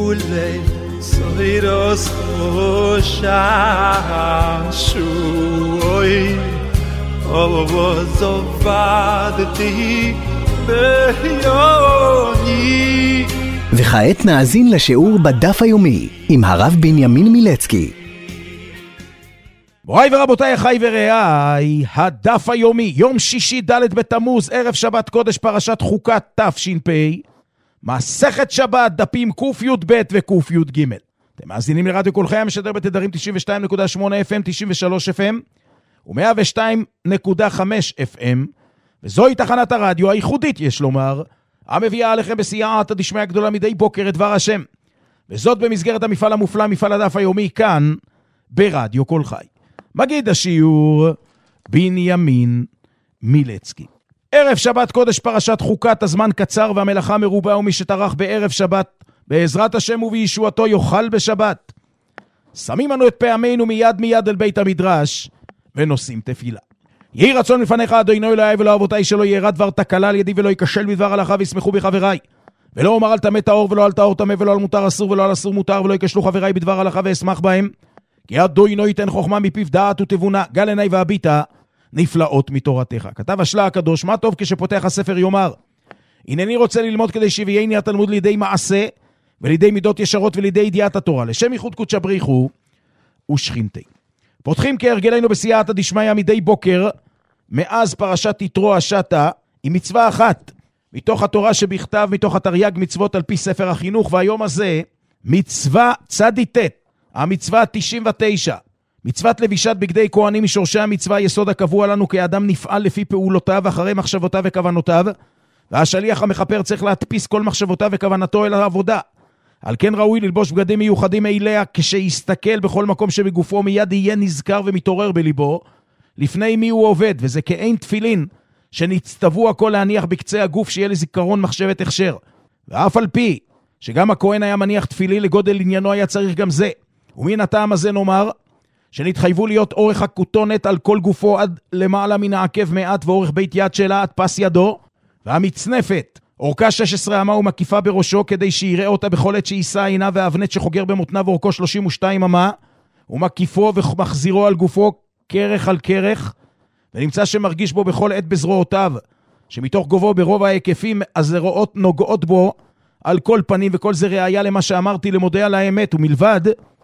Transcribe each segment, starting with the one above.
ule soiros shashui ozovadti beyoni. וכעת נאזין לשיעור בדף היומי עם הרב בנימין מילצקי. מוריי ורבותיי, אחיי ורעיי, הדף היומי, יום שישי ד' בתמוז, ערב שבת קודש, פרשת חוקת תש"פ, מסכת שבת, דפים קי"ב וקי"ג. אתם מאזינים לרדיו כל חי, המשדר בתדרים 92.8 FM, 93 FM ו102.5 FM, וזוהי תחנת הרדיו הייחודית, יש לומר, המביאה עליכם בסייעתא דשמיא גדולה מדי בוקר את דבר השם, וזאת במסגרת המפעל המופלא, מפעל הדף היומי, כאן ברדיו כל חי. מגיד השיעור בנימין מילצקי. ערב שבת קודש, פרשת חוקת, הזמן קצר והמלאכה מרובה, ומי שטרח בערב שבת בעזרת השם ובישועתו יאכל בשבת. שמים לנו את פעמינו מיד אל בית המדרש ונושאים תפילה. יהי רצון לפניך אדוני אלוהי ולא אבותיי, שלא ירא דבר תקלה על ידי ולא ייכשל בדבר הלכה, וישמחו בחבריי, ולא אומר על טמא טהור ולא על טהור טמא, ולא על מותר אסור ולא על אסור מותר, ולא ייכשלו חבריי בדבר הלכה ואשמח בהם, כי אדוני ייתן חוכמה מפיו, דעת ותבונה, גל עיני והביטה נפלאות מתורתך. כתב השלה הקדוש, מה טוב כשפותח הספר יאמר, הנני רוצה ללמוד כדי שיביאני התלמוד לידי מעשה ולידי מידות ישרות ולידי ידיעת התורה, לשם ייחוד קודשא בריחו ושכינתי. פותחים כהרגלנו בסייעתא דשמיא מדי בוקר מאז פרשת יתרו השטה עם מצווה אחת מתוך התורה שבכתב, מתוך התרי"ג מצוות על פי ספר החינוך, והיום הזה מצווה צ"ט, המצווה 99, מצוות לבישת בגדי כהנים, משורשי המצווה, יסוד הקבוע לנו כאדם נפעל לפי פעולותיו אחרי מחשבותיו וכוונותיו, והשליח המחפר צריך להדפיס כל מחשבותיו וכוונתו אל העבודה. על כן ראוי ללבוש בגדים מיוחדים אליה, כשיסתכל בכל מקום שבגופו מיד יהיה נזכר ומתעורר בליבו לפני מי הוא עובד, וזה כאין תפילין שנצטוו הכל להניח בקצה הגוף, שיהיה לזיכרון מחשבת הכשר. ואף על פי שגם הכהן היה מניח תפילי, לגודל עניינו היה צריך גם זה. ומן הטעם הזה נאמר שנתחייבו להיות אורך הכותונת על כל גופו עד למעלה מן העקב מעט, ואורך בית יד שלה עד פס ידו, והמצנפת אורכה 16 אמה ומקיפה בראשו, כדי שיראה אותה בכל עת שיישא עינה, והאבנט שחוגר במותניו אורכו 32 אמה ומקיפו ומחזירו על גופו כרך על כרך, ונמצא שמרגיש בו בכל עת בזרועותיו, שמתוך גובו ברוב ההיקפים הזרועות נוגעות בו על כל פנים, וכל זה ראיה למה שאמרתי למודה על האמת, ומלבד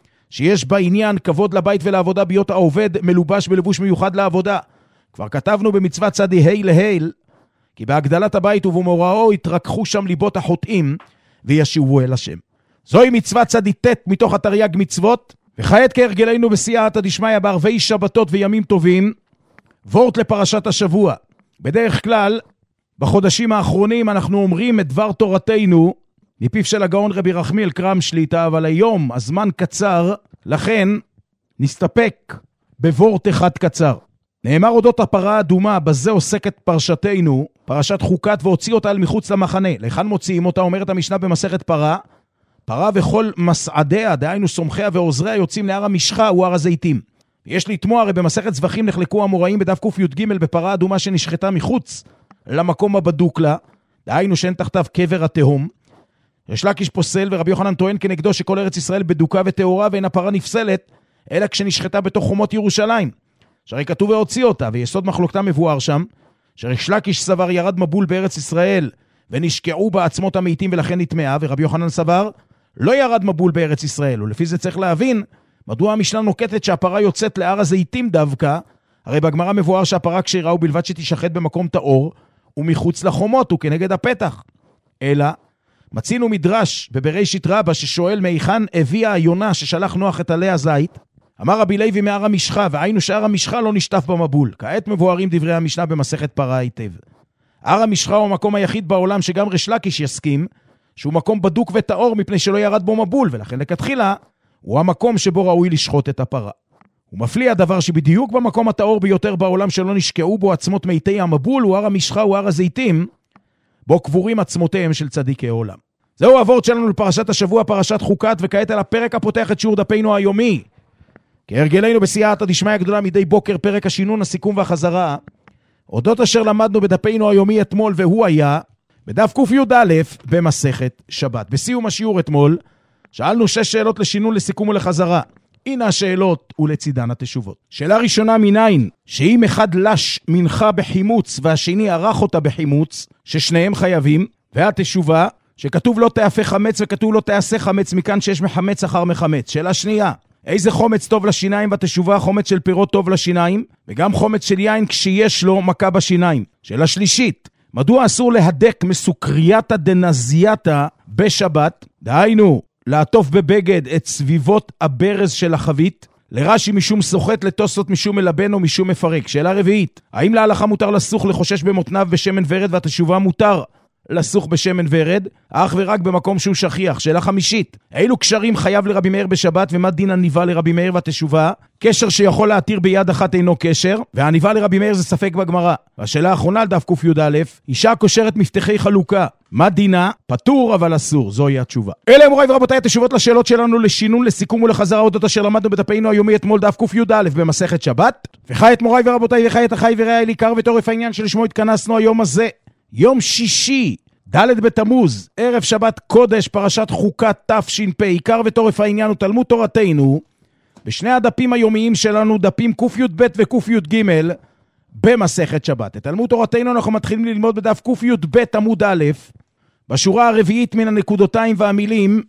שיש בעניין כבוד לבית ולעבודה, ביות העובד מלובש בלבוש מיוחד לעבודה. כבר כתבנו במצוות צדי ה' להיל, כי בהגדלת הבית ובמוראו התרככו שם ליבות החוטאים וישובו אל השם. זוהי מצוות צדי ט' מתוך התרי"ג מצוות. וכעת כהרגלנו בסייעתא דשמיא בערבי שבתות וימים טובים, וורט לפרשת השבוע. בדרך כלל בחודשים האחרונים אנחנו אומרים את דבר תורתנו מפיו של הגאון רבי רחמיאל קרם שליטה, אבל היום הזמן קצר, לכן נסתפק בוורט אחד קצר. נאמר אודות הפרה האדומה, בזה עוסקת פרשתנו, פרשת חוקת, והוציא אותה אל מחוץ למחנה. לכאן מוציאים אותה, אומרת המשנה במסכת פרה, פרה וכל מסעדיה, דהיינו סומכיה ועוזריה, יוצאים להר המשחה, הוא הר הזיתים. יש לתמוע, הרי במסכת זבחים נחלקו המוראים בדף קי"ג בפרה אדומה שנשחטה מחוץ למקום הבדוק לה, דהיינו שאין תחתיו קבר התהום. ריש לקיש פוסל ורבי יוחנן טוען כנגדו שכל ארץ ישראל בדוקה וטהורה, ואין הפרה נפסלת אלא כשנשחטה בתוך חומות ירושלים, שהרי כתוב והוציא אותה, ויסוד מחלוקתה מבואר שם, שריש לקיש סבר ירד מבול בארץ ישראל ונשקעו בעצמות המתים ולכן נטמעה, ורבי יוחנן סבר לא ירד מבול בארץ ישראל, ולפי זה צריך להבין מדוע המשנה נוקטת שהפרה יוצאת להר הזיתים דווקא, הרי בגמרא מבואר שהפרה כשרה ובלבד שתשחט במקום טהור ומחוץ לחומות וכנגד הפתח. אלא מצינו מדרש בבראשית רבה ששואל מהיכן הביאה היונה ששלח נוח את עלי הזית. אמר רבי לוי מהר המשחה, והיינו שהר המשחה לא נשטף במבול. כעת מבוארים דברי המשנה במסכת פרה היטב. הר המשחה הוא המקום היחיד בעולם שגם ריש לקיש יסכים שהוא מקום בדוק וטהור מפני שלא ירד בו מבול, ולכן לכתחילה הוא המקום שבו ראוי לשחוט את הפרה. הוא מפליא הדבר שבדיוק במקום הטהור ביותר בעולם שלא נשקעו בו עצמות מיתי המבול, הוא הר המשחה, הוא הר הזיתים, בו קבורים עצמותיהם של צדיקי עולם. זהו הוורט שלנו לפרשת השבוע, פרשת חוקת, וכעת על הפרק הפותח את שיעור דפנו היומי. כהרגלנו בסייעתא דשמיא גדולה מדי בוקר, פרק השינון, הסיכום והחזרה, אודות אשר למדנו בדפנו היומי אתמול, והוא היה בדף קי"א במסכת שבת. בסיום השיעור אתמול שאלנו 6 שאלות לשינון, לסיכום ולחזרה. הנה השאלות ולצידן התשובות. שאלה ראשונה, מניין? שאם אחד לש מנחה בחימוץ והשני ערך אותה בחימוץ, ששניהם חייבים, והתשובה שכתוב לא תאפה חמץ וכתוב לא תעשה חמץ, מכאן שיש מחמץ אחר מחמץ. שאלה שנייה, איזה חומץ טוב לשיניים? והתשובה חומץ של פירות טוב לשיניים, וגם חומץ של יין כשיש לו מכה בשיניים. שאלה שלישית, מדוע אסור להדק מסוקרייתא דנזייתא בשבת? דהיינו, לעטוף בבגד את סביבות הברז של החבית, לרש"י משום סוחט, לתוספות משום מלבן או משום מפרק. שאלה רביעית, האם להלכה מותר לסוך לחושש במותניו בשמן ורד? והתשובה מותר לסוך בשמן ורד, אך ורק במקום שהוא שכיח. שאלה חמישית, אילו קשרים חייב לרבי מאיר בשבת, ומה דין הניבה לרבי מאיר? והתשובה, קשר שיכול להתיר ביד אחת אינו קשר, והניבה לרבי מאיר זה ספק בגמרא. והשאלה האחרונה, דף ק"א, אישה קושרת מפתחי חלוקה, מה דינה? פטור אבל אסור. זוהי התשובה. אלה מוריי ורבותיי התשובות לשאלות שלנו לשינון, לסיכום ולחזרה אודות אשר למדנו בדפינו היומי אתמול, דף ק"א במסכת שבת. וכעת מוריי ורבותיי, וכעת אחי ורעי עיקר ותורף העניין שלשמו התכנסנו היום הזה, יום שישי, ד' בתמוז, ערב שבת קודש, פרשת חוקת תש"פ. עיקר ותורף העניין הוא תלמוד תורתנו, בשני הדפים היומיים שלנו, דפים ק"י"ב וק"י"ג במסכת שבת. את תלמוד תורתנו אנחנו מתחילים ללמוד בדף ק"י"ב עמוד א', בשורה הרביעית מן הנקודותיים והמילים,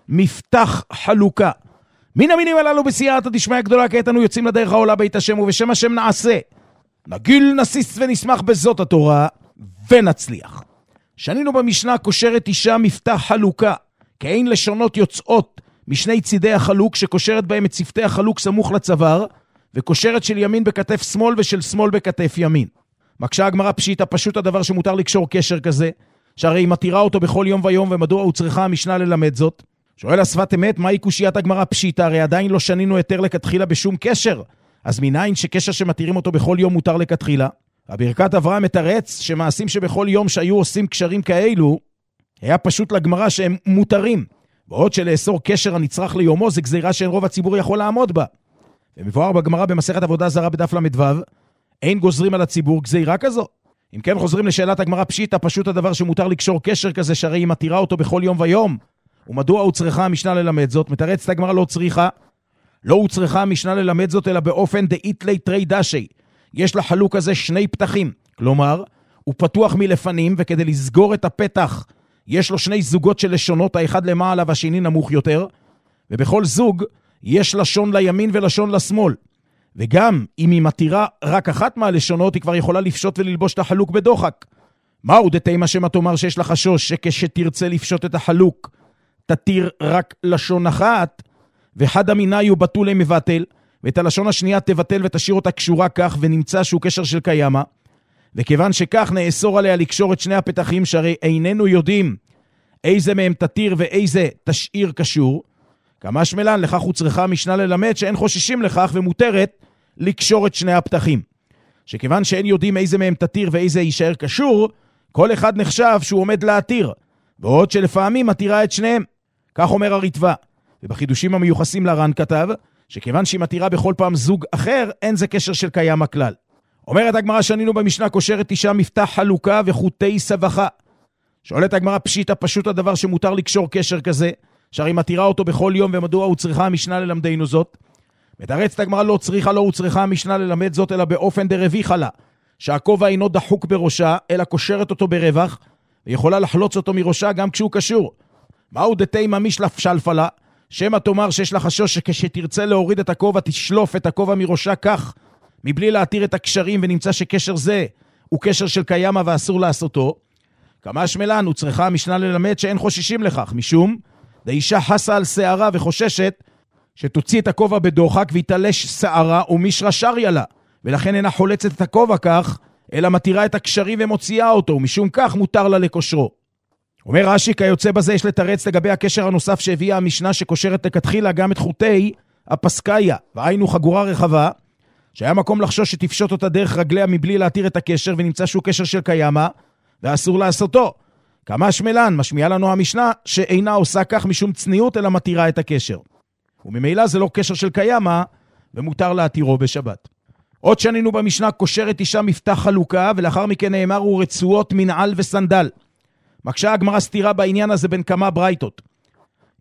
מפתח חלוקה. מן המינים הללו בסייעתא דשמיא גדולה, כעת אנו יוצאים לדרך העולה בית השם, ובשם השם נעשה, נגיל נסיס ונשמח בזאת התורה, ונצליח. שנינו במשנה, קושרת אישה מפתח חלוקה, כאין לשונות יוצאות משני צידי החלוק, שקושרת בהם את צפתי החלוק סמוך לצוואר, וקושרת של ימין בכתף שמאל ושל שמאל בכתף ימין. מקשה הגמרא פשיטא, פשוט הדבר שמותר לקשור קשר כזה, שהרי היא מתירה אותו בכל יום ויום, ומדוע הוא צריכה המשנה ללמד זאת? שואל השפת אמת, מהי קושיית הגמרא פשיטא? הרי עדיין לא שנינו יותר לכתחילה בשום קשר, אז מניין שקשר שמתירים אותו בכל יום מותר לכתחילה? הברכת אברהם מתרץ שמעשים שבכל יום שהיו עושים קשרים כאלו, היה פשוט לגמרא שהם מותרים, בעוד שלאסור קשר הנצרך ליומו זה גזירה שאין רוב הציבור יכול לעמוד בה. ומבואר בגמרא במסכת עבודה זרה בדף ל"ו, אין גוזרים על הציבור גזירה כזו. אם כן חוזרים לשאלת הגמרא פשיטא, פשוט הדבר שמותר לקשור קשר כזה, שהרי היא מתירה אותו בכל יום ויום, ומדוע הוא צריכה המשנה ללמד זאת? מתרצת הגמרא לא צריכה, לא הוא צריכה המשנה ללמד זאת, אלא באופן דאיתלי תרי דשי. יש לחלוק הזה שני פתחים, כלומר, הוא פתוח מלפנים, וכדי לסגור את הפתח, יש לו שני זוגות של לשונות, האחד למעלה והשני נמוך יותר, ובכל זוג יש לשון לימין ולשון לשמאל. וגם אם היא מתירה רק אחת מהלשונות, היא כבר יכולה לפשוט וללבוש את החלוק בדוחק. מהו דתימה שמא תאמר שיש לה חשוש שכשתרצה לפשוט את החלוק, תתיר רק לשון אחת, וחד המיני הוא בטול מבטל, ואת הלשון השנייה תבטל ותשאיר אותה קשורה כך, ונמצא שהוא קשר של קיימה. וכיוון שכך נאסור עליה לקשור את שני הפתחים, שהרי איננו יודעים איזה מהם תתיר ואיזה תשאיר קשור, כמה שמלן לכך הוא צריכה משנה ללמד שאין חוששים לכך ומותרת לקשור את שני הפתחים. שכיוון שאין יודעים איזה מהם תתיר ואיזה יישאר קשור, כל אחד נחשב שהוא עומד להתיר, בעוד שלפעמים מתירה את שניהם. כך אומר הרטב"א. ובחידושים המיוחסים לר"ן כתב, שכיוון שהיא מתירה בכל פעם זוג אחר, אין זה קשר של קיים הכלל. אומרת הגמרא שנינו במשנה, קושרת אישה מפתח חלוקה וחוטי סבכה. שואלת הגמרא פשיטא, פשוט הדבר שמותר לקשור קשר כזה, שהרי מתירה אותו בכל יום, ומדוע הוא צריכה המשנה ללמדנו זאת? מתרצת הגמרא לא צריכה, לא הוא צריכה המשנה ללמד זאת, אלא באופן דרוויחה לה, שהכובע אינו דחוק בראשה, אלא קושרת אותו ברווח, ויכולה לחלוץ אותו מראשה גם כשהוא קשור. מהו דתימה משלף שלפה לה? שמא תאמר שיש לה חשוש שכשתרצה להוריד את הכובע, תשלוף את הכובע מראשה כך, מבלי להתיר את הקשרים, ונמצא שקשר זה הוא קשר של קיימה ואסור לעשותו. כמה שמלן הוא צריכה המשנה ללמד שאין חוששים לכך, משום דאישה חסה על שערה וחוששת שתוציא את הכובע בדוחק ויתלש שערה ומשרה שריה לה, ולכן אינה חולצת את הכובע כך, אלא מתירה את הקשרים ומוציאה אותו, ומשום כך מותר לה לקושרו. אומר רש"י, כיוצא בזה יש לתרץ לגבי הקשר הנוסף שהביאה המשנה, שקושרת לכתחילה גם את חוטי הפסקאיה, והיינו חגורה רחבה, שהיה מקום לחשוש שתפשוט אותה דרך רגליה מבלי להתיר את הקשר, ונמצא שהוא קשר של קיימה, ואסור לעשותו. כמה שמלן משמיעה לנו המשנה שאינה עושה כך משום צניעות, אלא מתירה את הקשר. וממילא זה לא קשר של קיימה, ומותר להתירו בשבת. עוד שנינו במשנה, קושרת אישה מפתח חלוקה, ולאחר מכן נאמר הוא רצועות מנעל וסנדל. מקשה הגמרא סתירה בעניין הזה בין כמה ברייתות.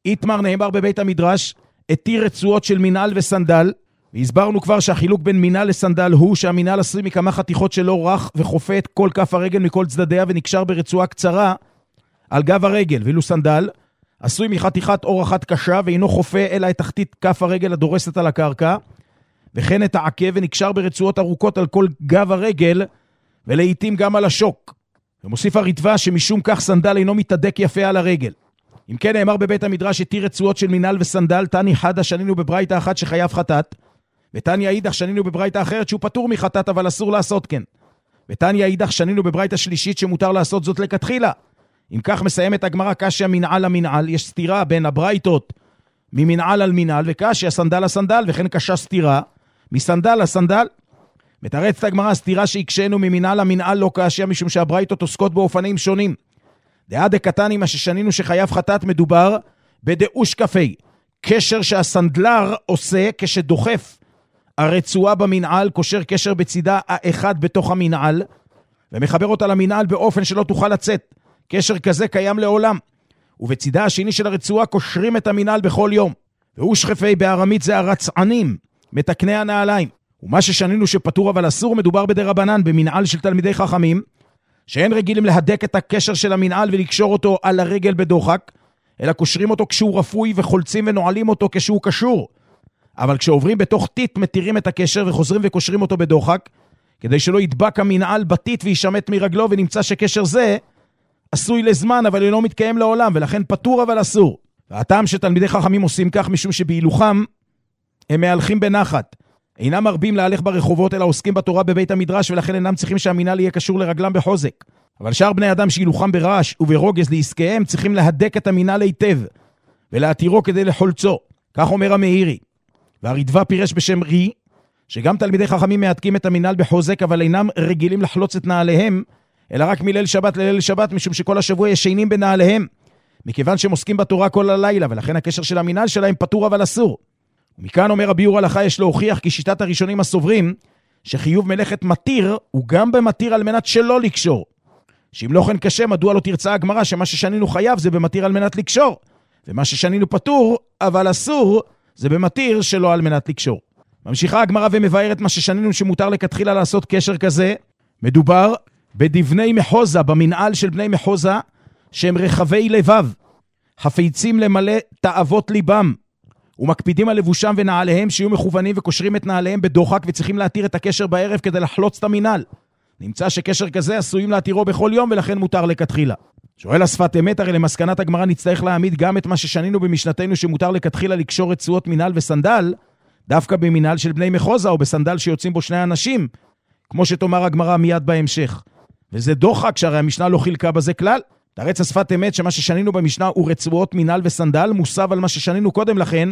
איתמר נאמר בבית המדרש, התיר רצועות של מנעל וסנדל, והסברנו כבר שהחילוק בין מנעל לסנדל הוא שהמנעל עשוי מכמה חתיכות שלא רך וחופה את כל כף הרגל מכל צדדיה ונקשר ברצועה קצרה על גב הרגל, ואילו סנדל עשוי מחתיכת אור אחת קשה ואינו חופה אלא את תחתית כף הרגל הדורסת על הקרקע, וכן את העקב ונקשר ברצועות ארוכות על כל גב הרגל ולעיתים גם על השוק. ומוסיף הרדווה שמשום כך סנדל אינו מתהדק יפה על הרגל. אם כן נאמר בבית המדרש התיר רצועות של מנעל וסנדל, תני חדה שנינו בברייתא אחת שחייב חטאת, ותניא אידך שנינו בברייתא אחרת שהוא פטור מחטאת אבל אסור לעשות כן. ותניא אידך שנינו בברייתא שלישית שמותר לעשות זאת לכתחילה. אם כך מסיימת הגמרא קשיא מנעל למנעל, יש סתירה בין הברייתות ממנעל על מנעל, וקשיא סנדל לסנדל, וכן קשה סתירה מסנדל לסנדל. מתרצת הגמרא סתירה שהקשנו ממנעל למנעל לא קשיא, משום שהברייתות עוסקות באופנים שונים. דעה דקתני מה ששנינו שחייב חטאת מדובר בדאוש כפי, קשר שהסנדלר עושה כשדוחף הרצועה במנעל, קושר קשר בצידה האחד בתוך המנעל, ומחבר אותה למנעל באופן שלא תוכל לצאת. קשר כזה קיים לעולם. ובצידה השני של הרצועה קושרים את המנעל בכל יום. והוא שכפי בארמית זה הרצענים, מתקני הנעליים. ומה ששנינו שפטור אבל אסור מדובר בדרבנן, במנעל של תלמידי חכמים, שאין רגילים להדק את הקשר של המנעל ולקשור אותו על הרגל בדוחק, אלא קושרים אותו כשהוא רפוי וחולצים ונועלים אותו כשהוא קשור. אבל כשעוברים בתוך טיט מתירים את הקשר וחוזרים וקושרים אותו בדוחק, כדי שלא ידבק המנעל בטיט וישמט מרגלו, ונמצא שקשר זה עשוי לזמן אבל אינו מתקיים לעולם, ולכן פטור אבל אסור. והטעם שתלמידי חכמים עושים כך משום שבהילוכם הם מהלכים בנחת, אינם מרבים להלך ברחובות אלא עוסקים בתורה בבית המדרש, ולכן אינם צריכים שהמנעל יהיה קשור לרגלם בחוזק. אבל שאר בני אדם שהילוכם ברעש וברוגז לעסקיהם צריכים להדק את המנעל היטב ולהתירו כדי לחולצו. כך אומר המאירי. והרדווה פירש בשם רי, שגם תלמידי חכמים מהדקים את המנעל בחוזק, אבל אינם רגילים לחלוץ את נעליהם, אלא רק מליל שבת לליל שבת, משום שכל השבוע ישנים בנעליהם, מכיוון שהם עוסקים בתורה כל הלילה, ולכן הקשר של המנעל שלהם פטור אבל אסור. ומכאן אומר הביאור הלכה יש להוכיח כי שיטת הראשונים הסוברים, שחיוב מלאכת מתיר, הוא גם במתיר על מנת שלא לקשור. שאם לא כן קשה, מדוע לא תרצה הגמרא שמה ששנינו חייב זה במתיר על מנת לקשור, ומה ששנינו פטור אבל אסור זה במתיר שלא על מנת לקשור. ממשיכה הגמרא ומבארת מה ששנינו שמותר לכתחילה לעשות קשר כזה. מדובר בדבני מחוזה, במנעל של בני מחוזה, שהם רחבי לבב, חפצים למלא תאוות ליבם, ומקפידים על לבושם ונעליהם שיהיו מכוונים וקושרים את נעליהם בדוחק, וצריכים להתיר את הקשר בערב כדי לחלוץ את המנעל. נמצא שקשר כזה עשויים להתירו בכל יום, ולכן מותר לכתחילה. שואל השפת אמת, הרי למסקנת הגמרא נצטרך להעמיד גם את מה ששנינו במשנתנו שמותר לכתחילה לקשור רצועות מנעל וסנדל, דווקא במנעל של בני מחוזה או בסנדל שיוצאים בו שני אנשים, כמו שתאמר הגמרא מיד בהמשך. וזה דוחק שהרי המשנה לא חילקה בזה כלל. תרץ השפת אמת שמה ששנינו במשנה הוא רצועות מנעל וסנדל, מוסב על מה ששנינו קודם לכן,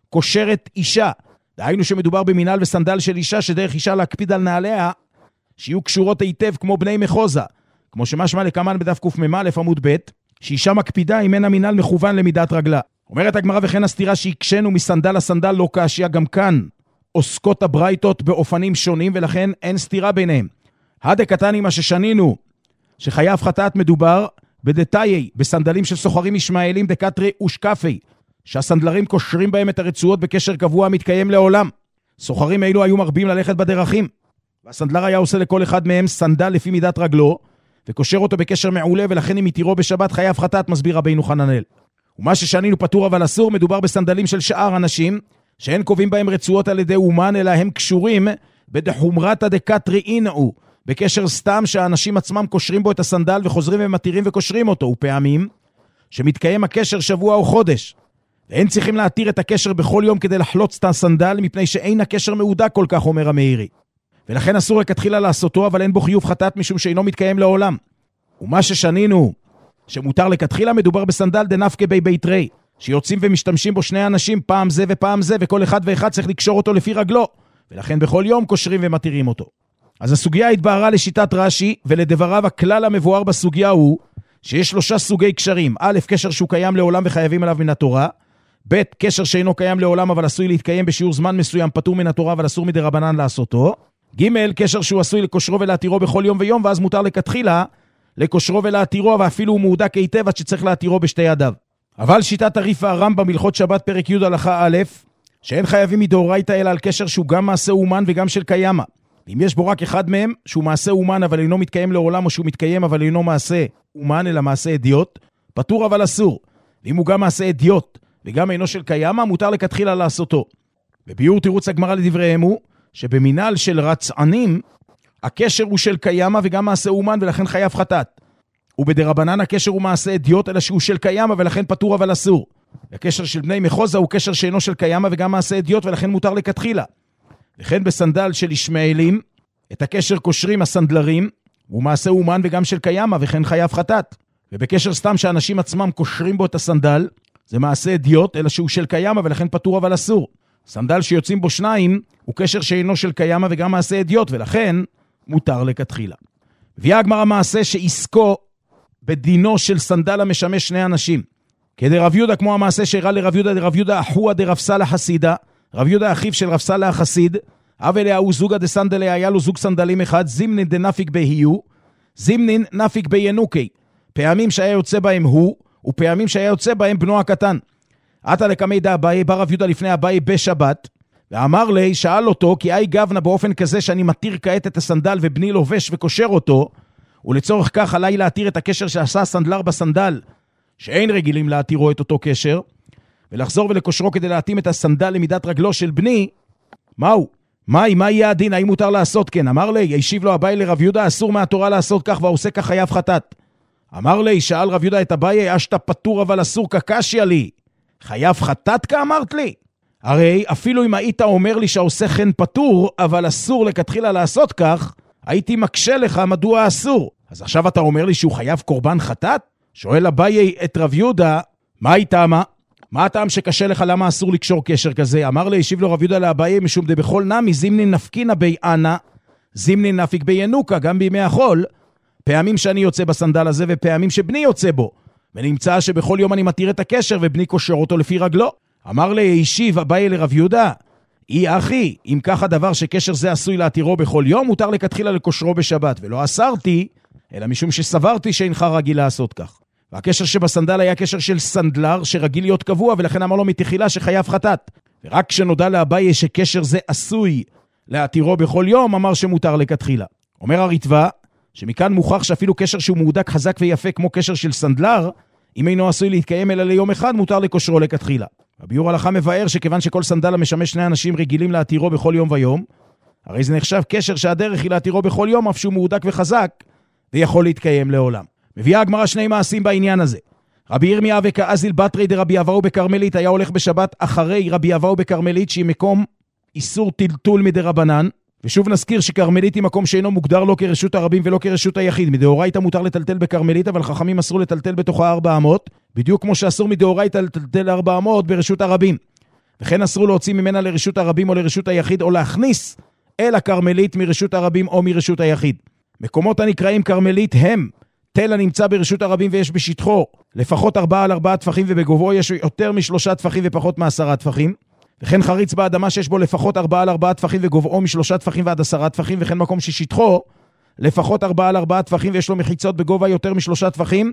קושרת אישה. דהיינו שמדובר במנעל וסנדל של אישה, שדרך אישה להקפיד על נעליה, שיהיו קשורות היטב כמו בני מחוזה. כמו שמשמע לקמן בדף קמ"א עמוד ב', שאישה מקפידה אם אין המנעל מכוון למידת רגלה. אומרת הגמרא וכן הסתירה שהקשנו מסנדל לסנדל לא קשיא, גם כאן עוסקות הברייתות באופנים שונים, ולכן אין סתירה ביניהם. הדקתני מה ששנינו שחייב חטאת מדובר בדתאי, בסנדלים של סוחרים ישמעאלים דקטרי ושקפי, שהסנדלרים קושרים בהם את הרצועות בקשר קבוע מתקיים לעולם. סוחרים אלו היו מרבים ללכת בדרכים, והסנדלר היה עושה לכל אחד מהם סנדל לפי מידת רגלו, וקושר אותו בקשר מעולה, ולכן אם יתירו בשבת חייב חטאת, מסביר רבינו חננאל. ומה ששנינו פטור אבל אסור, מדובר בסנדלים של שאר אנשים, שאין קובעים בהם רצועות על ידי אומן, אלא הם קשורים בדחומרתא דקטרי אינאו, בקשר סתם שהאנשים עצמם קושרים בו את הסנדל וחוזרים ומתירים וקושרים אותו, ופעמים שמתקיים הקשר שבוע או חודש. ואין צריכים להתיר את הקשר בכל יום כדי לחלוץ את הסנדל, מפני שאין הקשר מעודק כל כך, אומר המאירי. ולכן אסור לכתחילה לעשותו, אבל אין בו חיוב חטאת משום שאינו מתקיים לעולם. ומה ששנינו שמותר לכתחילה מדובר בסנדל דנפקה בי בית רי, שיוצאים ומשתמשים בו שני אנשים פעם זה ופעם זה, וכל אחד ואחד צריך לקשור אותו לפי רגלו, ולכן בכל יום קושרים ומתירים אותו. אז הסוגיה התבהרה לשיטת רש"י, ולדבריו הכלל המבואר בסוגיה הוא שיש 3 סוגי קשרים. א', קשר שהוא קיים לעולם וחייבים עליו מן התורה. ב', קשר שאינו קיים לעולם אבל עשוי להתקיים בשיעור זמן מסוים, פטור מן התורה אבל אסור מדרבנן לעשותו. ג', קשר שהוא עשוי לקושרו ולהתירו בכל יום ויום, ואז מותר לכתחילה לקושרו ולהתירו, ואפילו הוא מעודק היטב עד שצריך להתירו בשתי ידיו. אבל שיטת הריפה הרמב"ם בהלכות שבת פרק י' הלכה א', שאין חייבים מדאורייתא אלא על קשר שהוא גם מעשה אומן וגם של קיימא. אם יש בו רק אחד מהם, שהוא מעשה אומן אבל אינו מתקיים לעולם, או שהוא מתקיים אבל אינו מעשה אומן אלא מעשה אדיוט, פטור אבל אסור. ואם הוא גם מעשה אדיוט וגם אינו של קיימא, מותר לכתחילה לעשותו. בביאור תירוץ הגמרא לדבריהם הוא, שבמינהל של רצענים, הקשר הוא של קיימא וגם מעשה אומן ולכן חייב חטאת. ובדרבנן הקשר הוא מעשה אדיוט אלא שהוא של קיימא ולכן פטור אבל אסור. הקשר של בני מחוזה הוא קשר שאינו של קיימא וגם מעשה אדיוט ולכן מותר לכתחילה. וכן בסנדל של ישמעאלים, את הקשר קושרים הסנדלרים, הוא מעשה אומן וגם של קיימא וכן חייב חטאת. ובקשר סתם שאנשים עצמם קושרים בו את הסנדל, זה מעשה אדיוט אלא שהוא של קיימא ולכן פטור אבל אסור. סנדל שיוצאים בו שניים הוא קשר שאינו של קיימא וגם מעשה אדיוט ולכן מותר לכתחילה. הביאה הגמרא מעשה שעסקו בדינו של סנדל המשמש שני אנשים. כדי רב יהודה כמו המעשה שהראה לרב יהודה דרב יהודה אחוה דרב סלא חסידה, רב יהודה אחיו של רב סלא החסיד, אבל הוא זוגה דסנדלי, היה לו זוג סנדלים אחד, זימנין דנפיק בהיו, זימנין נפיק בינוקי, פעמים שהיה יוצא בהם הוא, ופעמים שהיה יוצא בהם בנו הקטן. עתה לקמי דה אביי, בא רב יהודה לפני אביי בשבת, ואמר לי, שאל אותו, כי אי גבנה באופן כזה שאני מתיר כעת את הסנדל ובני לובש וקושר אותו, ולצורך כך עליי להתיר את הקשר שעשה הסנדלר בסנדל, שאין רגילים להתירו את אותו קשר, ולחזור ולקושרו כדי להתאים את הסנדל למידת רגלו של בני. מהו? מה יהיה הדין? האם מותר לעשות כן? אמר לי, הישיב לו אביי לרב יהודה, אסור מהתורה לעשות כך, והעושה כך חייב חטאת. אמר לי, שאל רב יהודה את אביי, אשת פטור אבל אסור כקשיא לי. חייב חטאת כאמרת לי? הרי אפילו אם היית אומר לי שהעושה כן פטור, אבל אסור לכתחילה לעשות כך, הייתי מקשה לך מדוע אסור. אז עכשיו אתה אומר לי שהוא חייב קורבן חטאת? שואל אביי את רב יהודה, מה איתמה? מה הטעם שקשה לך למה אסור לקשור קשר כזה? אמר לי, השיב לו רב יהודה לאביי, משום דבכל נמי זימנין נפקינה בי אנה, זימנין נפיק בי ינוקה, גם בימי החול, פעמים שאני יוצא בסנדל הזה ופעמים שבני יוצא בו, ונמצא שבכל יום אני מתיר את הקשר ובני קושר אותו לפי רגלו. אמר לי, השיב אביי לרב יהודה, אי אחי, אם כך הדבר שקשר זה עשוי להתירו בכל יום, מותר לכתחילה לקושרו בשבת, ולא אסרתי, אלא משום שסברתי שאינך רגיל לעשות כך. והקשר שבסנדל היה קשר של סנדלר שרגיל להיות קבוע, ולכן אמר לו מתחילה שחייב חטאת. ורק כשנודע לאביי שקשר זה עשוי להתירו בכל יום, אמר שמותר לכתחילה. אומר הרטב"א, שמכאן מוכח שאפילו קשר שהוא מהודק חזק ויפה כמו קשר של סנדלר, אם אינו עשוי להתקיים אלא ליום אחד, מותר לקושרו לכתחילה. הביאור הלכה מבאר שכיוון שכל סנדל המשמש שני אנשים רגילים להתירו בכל יום ויום, הרי זה נחשב קשר שהדרך היא להתירו בכל יום, אף שהוא מהודק וחזק, ויכול להתקיים לעולם. מביאה הגמרא שני מעשים בעניין הזה. רבי ירמיה וכאזיל בתרי דרבי אבאו בכרמלית היה הולך בשבת אחרי רבי אבאו בכרמלית, שהיא מקום איסור טלטול מדרבנן, ושוב נזכיר שכרמלית היא מקום שאינו מוגדר לא כרשות הרבים ולא כרשות היחיד. מדאורייתא מותר לטלטל בכרמלית, אבל חכמים אסור לטלטל בתוכה 400, בדיוק כמו שאסור מדאורייתא לטלטל 400 ברשות הרבים. וכן אסור להוציא ממנה לרשות הרבים או לרשות היחיד, או להכניס אל הכרמלית מרשות הרבים או מרשות היחיד. מקומות הנקראים כרמלית הם תל הנמצא ברשות הרבים ויש בשטחו לפחות 4 על 4 טפחים, ובגובהו יש יותר מ3 טפחים ופחות מ10 טפחים. וכן חריץ באדמה שיש בו לפחות 4 על 4 טפחים וגובהו מ3 טפחים ועד 10 טפחים, וכן מקום ששטחו לפחות 4 על 4 טפחים ויש לו מחיצות בגובה יותר מ3 טפחים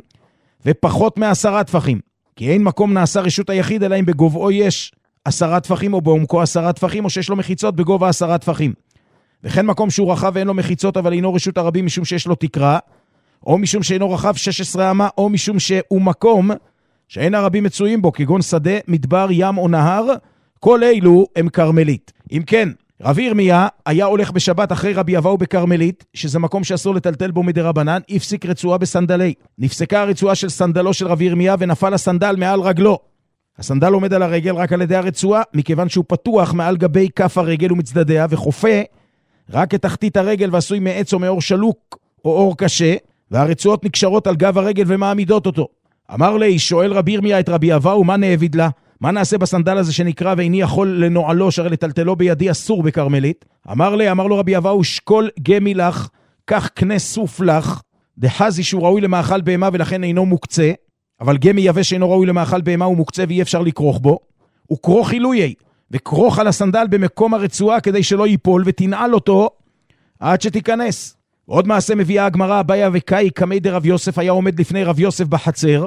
ופחות מ10 טפחים. כי אין מקום נעשה רשות היחיד אלא אם בגובהו יש 10 טפחים או בעומקו 10 טפחים, או שיש לו מחיצות בגובה 10 טפחים. וכן מקום שהוא רחב ואין לו מחיצות אבל אינו רשות הרבים משום שיש לו תקרה, או משום שאינו רחב 16 אמה, או משום שהוא מקום שאין הרבים מצויים בו, כגון שדה, מדבר, ים או נהר, כל אלו הם כרמלית. אם כן, רבי ירמיה היה הולך בשבת אחרי רבי אבאו בכרמלית, שזה מקום שאסור לטלטל בו מדרבנן, הפסיק רצועה בסנדלי. נפסקה הרצועה של סנדלו של רבי ירמיה ונפל הסנדל מעל רגלו. הסנדל עומד על הרגל רק על ידי הרצועה, מכיוון שהוא פתוח מעל גבי כף הרגל ומצדדיה, וחופה רק את תחתית הרגל ועשוי מעץ או מאור שלוק או אור קשה, והרצועות נקשרות על גב הרגל ומעמידות אותו. אמר לי, שואל רבי ירמיה את רבי אבאו, מה נעביד לה? מה נעשה בסנדל הזה שנקרא ואיני יכול לנועלו, שהרי לטלטלו בידי אסור בכרמלית? אמר לו רבי אבאו, שקול גמי לך, כך קנה סוף לך, דחזי שהוא ראוי למאכל בהמה ולכן אינו מוקצה, אבל גמי יבש אינו ראוי למאכל בהמה הוא מוקצה ואי אפשר לקרוך בו, הוא קרוך עילויי, וקרוך על הסנדל במקום הרצועה כדי שלא ייפול, ותנעל אותו עד שתיכנס. עוד מעשה מביאה הגמרא, אביי וקאי קמי דרב יוסף, היה עומד לפני רב יוסף בחצר,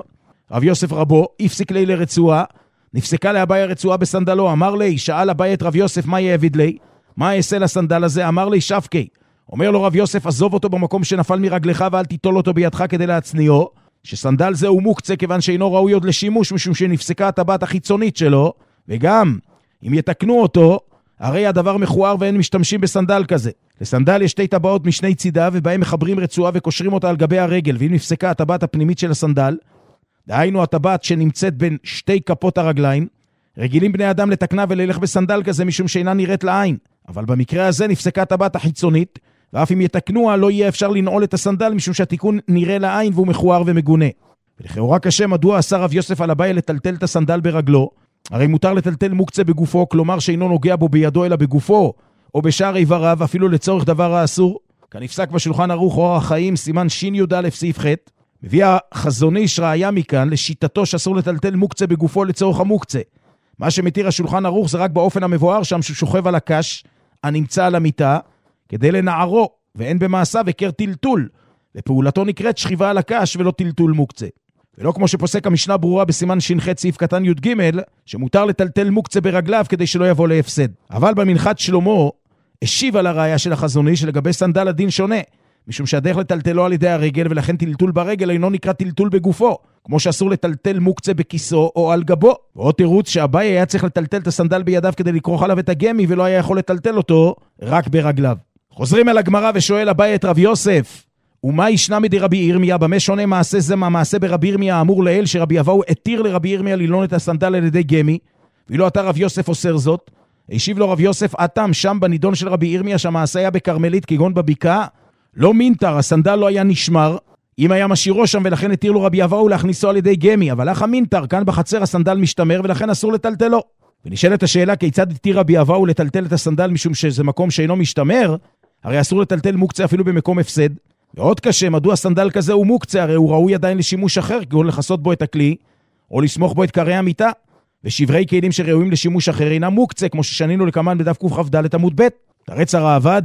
רב יוסף רבו, הפסיק לי לרצועה, נפסקה לאביי הרצועה בסנדלו, אמר לי, שאל אביי את רב יוסף, מה יעביד לי? מה יעשה לסנדל הזה? אמר לי, שבקי. אומר לו רב יוסף, עזוב אותו במקום שנפל מרגלך ואל תיטול אותו בידך כדי להצניעו, שסנדל זה הוא מוקצה כיוון שאינו ראוי עוד לשימוש, משום שנפסקה הטבעת החיצונית שלו, וגם, אם יתקנו אותו, הרי הדבר מכוער ואין משתמשים בסנדל כזה. לסנדל יש 2 טבעות משני צידה, ובהם מחברים רצועה וקושרים אותה על גבי הרגל, ואם נפסקה הטבעת הפנימית של הסנדל, דהיינו הטבעת שנמצאת בין 2 כפות הרגליים, רגילים בני אדם לתקנה וללך בסנדל כזה משום שאינה נראית לעין. אבל במקרה הזה נפסקה הטבעת החיצונית, ואף אם יתקנוה לא יהיה אפשר לנעול את הסנדל משום שהתיקון נראה לעין והוא מכוער ומגונה. ולכאורה קשה מדוע עשה רב יוסף על אביי לטלטל את הסנדל ברגלו, הרי מותר לטלטל מוקצה בגופו, כלומר שאינו נוגע בו בידו אלא בגופו, או בשאר איבריו, אפילו לצורך דבר האסור. כנפסק בשולחן ערוך אורח חיים, סימן שי"א סעיף ח'. מביא החזון איש ראיה מכאן לשיטתו שאסור לטלטל מוקצה בגופו לצורך המוקצה. מה שמתיר השולחן ערוך זה רק באופן המבואר שם שהוא שוכב על הקש הנמצא על המיטה, כדי לנערו, ואין במעשה וקר טלטול, ופעולתו נקראת שכיבה על הקש ולא טלטול מוקצה. ולא כמו שפוסק המשנה ברורה בסימן ש"ח סעיף קטן י"ג, שמותר לטלטל מוקצה ברגליו כדי שלא יבוא להפסד. אבל במנחת שלמה השיב על הראיה של החזון איש שלגבי סנדל הדין שונה, משום שהדרך לטלטלו על ידי הרגל, ולכן טלטול ברגל אינו נקרא טלטול בגופו, כמו שאסור לטלטל מוקצה בכיסו או על גבו. ועוד תירוץ שאביי היה צריך לטלטל את הסנדל בידיו כדי לקרוח עליו את הגמי, ולא היה יכול לטלטל אותו רק ברגליו. חוזרים אל הגמרא ושואל אביי את רב יוסף, ומה ישנה מדי רבי ירמיה? במה שונה מעשה זה מהמעשה ברבי ירמיה האמור לאל, שרבי אבאו התיר לרבי ירמיה ללון את הסנדל על ידי גמי, ואילו אתה רב יוסף אוסר זאת? השיב לו רב יוסף, אתם שם בנידון של רבי ירמיה שהמעשה היה בקרמלית כגון בבקעה, לא מינטר, הסנדל לא היה נשמר, אם היה משאירו שם ולכן התיר לו רבי אבאו להכניסו על ידי גמי, אבל אך המינטר, כאן בחצר הסנדל משתמר ולכן אסור לטלטלו. ונשאלת השאלה כיצד התיר רבי אבאו לטלטל את הסנדל משום שזה מקום שאינו משתמר, הרי אסור לטלטל מוקצה אפילו במקום הפסד. ועוד קשה, מדוע סנדל כזה הוא מוקצה? הרי הוא ראוי עדיין לשימוש אחר, כגון לחסות בו את הכלי, או לסמוך בו את קרי המיטה, ושברי כלים שראויים לשימוש אחר אינם מוקצה, כמו ששנינו לכמן בדף קכ"ד עמוד ב'. תרץ הרעב"ד,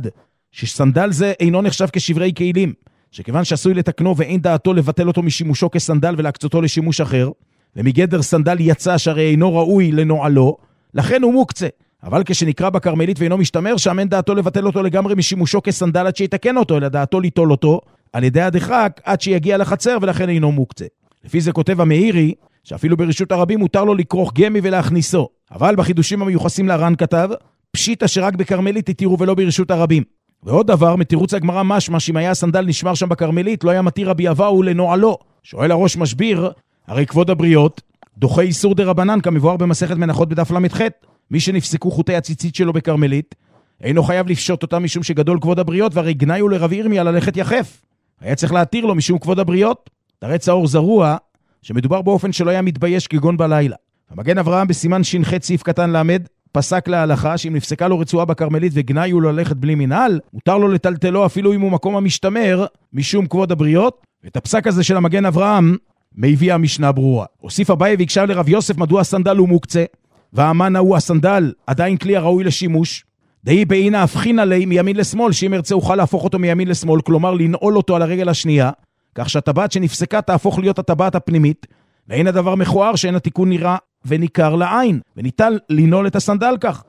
שסנדל זה אינו נחשב כשברי כלים, שכיוון שעשוי לתקנו ואין דעתו לבטל אותו משימושו כסנדל ולהקצותו לשימוש אחר, ומגדר סנדל יצא שהרי אינו ראוי לנועלו, לכן הוא מוקצה. אבל כשנקרא בקרמלית ואינו משתמר, שם אין דעתו לבטל אותו לגמרי משימושו כסנדל עד שיתקן אותו, אלא דעתו ליטול אותו על ידי הדחק עד שיגיע לחצר, ולכן אינו מוקצה. לפי זה כותב המאירי, שאפילו ברשות הרבים מותר לו לקרוח גמי ולהכניסו. אבל בחידושים המיוחסים להר"ן כתב, פשיטה שרק בקרמלית התירו ולא ברשות הרבים. ועוד דבר, מתירוץ הגמרא משמע שאם היה הסנדל נשמר שם בקרמלית, לא היה מתיר רבי אבאו לנועלו. שואל הראש משביר, הרי כבוד הבריות דוחה איסור דרבנן כמבואר במסכת מנחות בדף למ"ח. מי שנפסקו חוטי הציצית שלו בקרמלית, אינו חייב לפשוט אותם משום שגדול כבוד הבריות, והרי גנאי הוא לרבי ירמיה ללכת יחף. היה צריך להתיר לו משום כבוד הבריות. תרץ האור זרוע, שמדובר באופן שלא היה מתבייש כגון בלילה. המגן אברהם בסימן ש"ח סעיף קטן למד, פסק להלכה שאם נפסקה לו רצועה בקרמלית וגנאי הוא ללכת בלי מנהל, מותר לו לטלטלו אפילו אם הוא מקום המשתמר משום כבוד הבריות. ואת הפסק הזה של המגן אברהם מביא המשנה ברורה. הוסיף אביי והקשה לרב יוסף מדוע הסנדל הוא מוקצה, והאמן הוא הסנדל עדיין כלי הראוי לשימוש. דהי בעינה הבחין עלי מימין לשמאל, שאם ירצה אוכל להפוך אותו מימין לשמאל, כלומר לנעול אותו על הרגל השנייה, כך שהטבעת שנפסקה תהפוך להיות הטבעת הפנימית, ואין הדבר מכוער שאין התיקון נראה וניכר לעין, וניתן לנעול את הסנדל כך.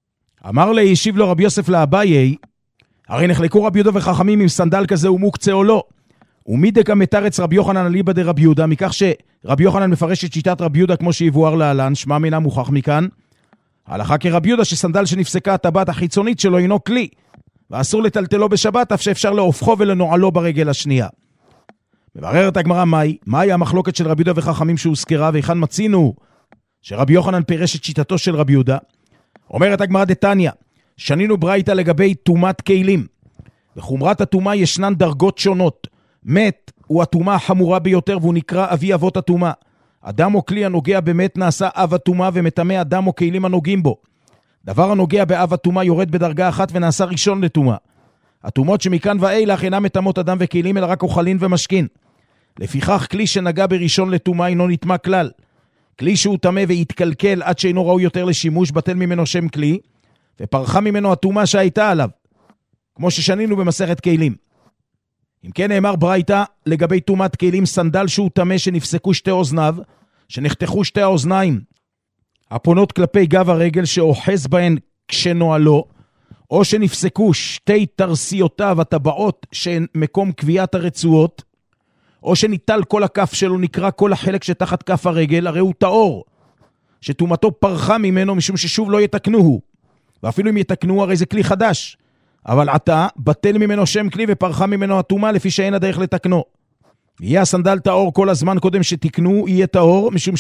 אמר לי, השיב לו רבי יוסף לאביי, הרי נחלקו רבי יהודה וחכמים אם סנדל כזה הוא מוקצה או לא. ומידקא מתרץ רבי יוחנן אליבא דרבי יהודה, מכך שרבי יוחנן מפרש את שיטת רבי יהודה כמו שיבואר להלן, שמע מינה מוכח מכאן. ההלכה כרבי יהודה שסנדל שנפסקה הטבעת החיצונית שלו אינו כלי, ואסור לטלטלו בשבת, אף שאפשר להופכו ולנועלו ברגל השנייה. מבררת הגמרא מהי המחלוקת של רבי יהודה וחכמים שהוזכרה, והיכן מצינו שרבי יוחנן פירש את שיטתו של רבי יהודה? אומרת הגמרא דתניא, שנינו ברייתא לגבי טומאת כלים. בחומרת הטומאה ישנן דרגות שונות. מת הוא הטומאה החמורה ביותר, והוא נקרא אבי אבות הטומאה. אדם או כלי הנוגע במת נעשה אב הטומאה, ומטמא אדם או כלים הנוגעים בו. דבר הנוגע באב הטומאה יורד בדרגה אחת ונעשה ראשון לטומאה. הטומאות שמכאן ואילך אינם מטמאות אדם וכלים, אלא רק אוכלין ומשכין. לפיכך כלי שנגע בראשון לטומאה אינו נטמא כלל. כלי שהוא טמא והתקלקל עד שאינו ראוי יותר לשימוש, בטל ממנו שם כלי, ופרחה ממנו הטומאה שהייתה עליו, כמו ששנינו במסכת כלים. אם כן נאמר ברייתא לגבי טומאת כלים, סנדל שהוא טמא שנפסקו שתי אוזניו, שנחתכו שתי האוזניים, הפונות כלפי גב הרגל שאוחז בהן כשנועלו, או שנפסקו שתי תרסיותיו הטבעות שהן מקום קביעת הרצועות, או שניטל כל הכף שלו, נקרא כל החלק שתחת כף הרגל, הרי הוא טהור, שטומאתו פרחה ממנו משום ששוב לא יתקנוהו, ואפילו אם יתקנוהו הרי זה כלי חדש, אבל עתה בטל ממנו שם כלי ופרחה ממנו הטומאה לפי שאין הדרך לתקנו. יהיה הסנדל טהור כל הזמן קודם שתקנו, יהיה טהור משום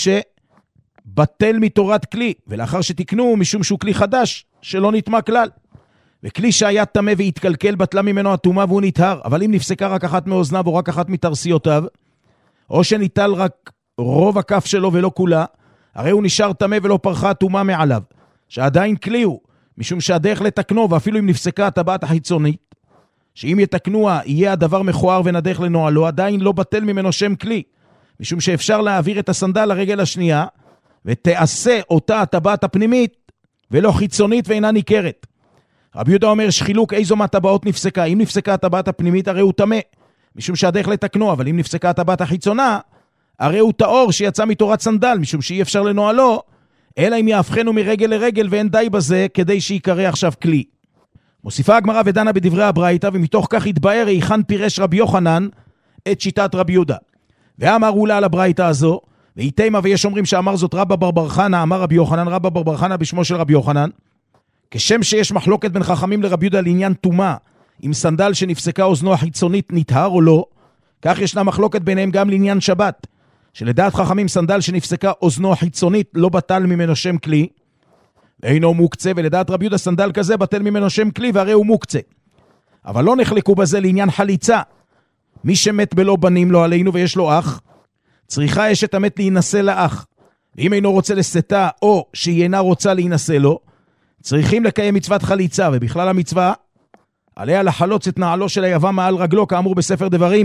שבטל מתורת כלי, ולאחר שתקנו משום שהוא כלי חדש שלא נטמא כלל. וכלי שהיה טמא והתקלקל בטלה ממנו הטומאה והוא נטהר, אבל אם נפסקה רק אחת מאוזניו או רק אחת מתרסיותיו, או שניטל רק רוב הכף שלו ולא כולה, הרי הוא נשאר טמא ולא פרחה הטומאה מעליו, שעדיין כלי הוא, משום שהדרך לתקנו, ואפילו אם נפסקה הטבעת החיצונית, שאם יתקנוה יהיה הדבר מכוער ונדרך לנועלו, עדיין לא בטל ממנו שם כלי, משום שאפשר להעביר את הסנדל לרגל השנייה, ותעשה אותה הטבעת הפנימית, ולא חיצונית ואינה ניכרת. רבי יהודה אומר שחילוק איזו מהטבעות נפסקה, אם נפסקה הטבעת הפנימית הרי הוא טמא, משום שהדרך לתקנו, אבל אם נפסקה הטבעת החיצונה, הרי הוא טהור שיצא מתורת סנדל, משום שאי אפשר לנועלו, אלא אם יהפכנו מרגל לרגל, ואין די בזה כדי שיקרא עכשיו כלי. מוסיפה הגמרא ודנה בדברי הברייתא, ומתוך כך התבאר היכן פירש רבי יוחנן את שיטת רבי יהודה. ואמר אולה על הברייתא הזו, ואיתמה, ויש אומרים שאמר זאת רבא בר בר חנא, אמר רבי יוחנן, רבא בר בר חנא בשמו של רבי יוחנן, כשם שיש מחלוקת בין חכמים לרבי יהודה לעניין טומאה, אם סנדל שנפסקה אוזנו החיצונית נטהר או לא, כך ישנה מחלוקת ביניהם גם לעניין שבת, שלדעת חכמים סנדל שנפסקה אוזנו החיצונית לא בטל ממנו שם כלי, אינו מוקצה, ולדעת רבי יהודה סנדל כזה בטל ממנו שם כלי והרי הוא מוקצה. אבל לא נחלקו בזה לעניין חליצה. מי שמת בלא בנים לא עלינו ויש לו אח, צריכה אשת המת להינשא לאח, ואם אינו רוצה לשאתה או שהיא אינה רוצה להינשא לו, צריכים לקיים מצוות חליצה, ובכלל המצווה עליה לחלוץ את נעלו של היבם מעל רגלו, כאמור בספר דברים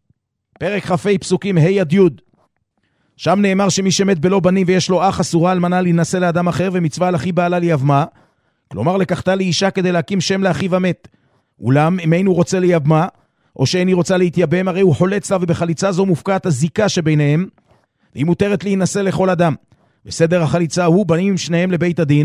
פרק כ"ה פסוקים ה' עד י'. שם נאמר שמי שמת בלא בנים ויש לו אח, אסורה אלמנה להינשא לאדם אחר, ומצווה על אחי בעלה ליבמה, כלומר לקחתה לאישה כדי להקים שם לאחיו המת. אולם אם אינו רוצה ליבמה או שאיני רוצה להתייבם, הרי הוא חולץ לה, ובחליצה זו מופקעת הזיקה שביניהם, והיא מותרת להינשא לכל אדם. בסדר החליצה הוא בנים שניהם לבית הדין,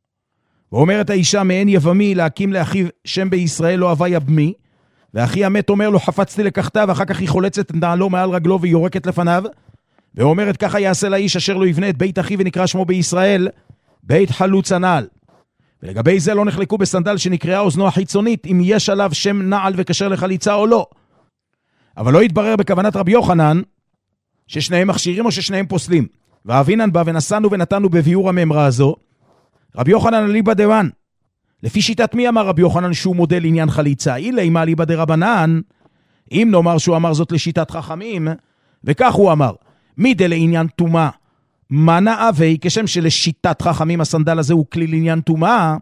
ואומרת האישה מעין יבמי להקים לאחיו שם בישראל לא אהבה יבמי, ואחי המת אומר לו חפצתי לקחתה, ואחר כך היא חולצת את נעלו מעל רגלו ויורקת לפניו, ואומרת ככה יעשה לאיש אשר לא יבנה את בית אחי ונקרא שמו בישראל בית חלוץ הנעל. ולגבי זה לא נחלקו בסנדל שנקראה אוזנו החיצונית אם יש עליו שם נעל וקשר לחליצה או לא. אבל לא יתברר בכוונת רבי יוחנן ששניהם מכשירים או ששניהם פוסלים. ואבינן בה ונסענו ונתנו בביאור המאמרה הזו רבי יוחנן אליבא דרבנן. לפי שיטת מי אמר רבי יוחנן שהוא מודל עניין חליצה? אילי מה אליבא דרבנן? אם נאמר שהוא אמר זאת לשיטת חכמים, וכך הוא אמר מידי לעניין טומאה מנה אבי, כשם שלשיטת חכמים הסנדל הזה הוא כלי לעניין טומאה,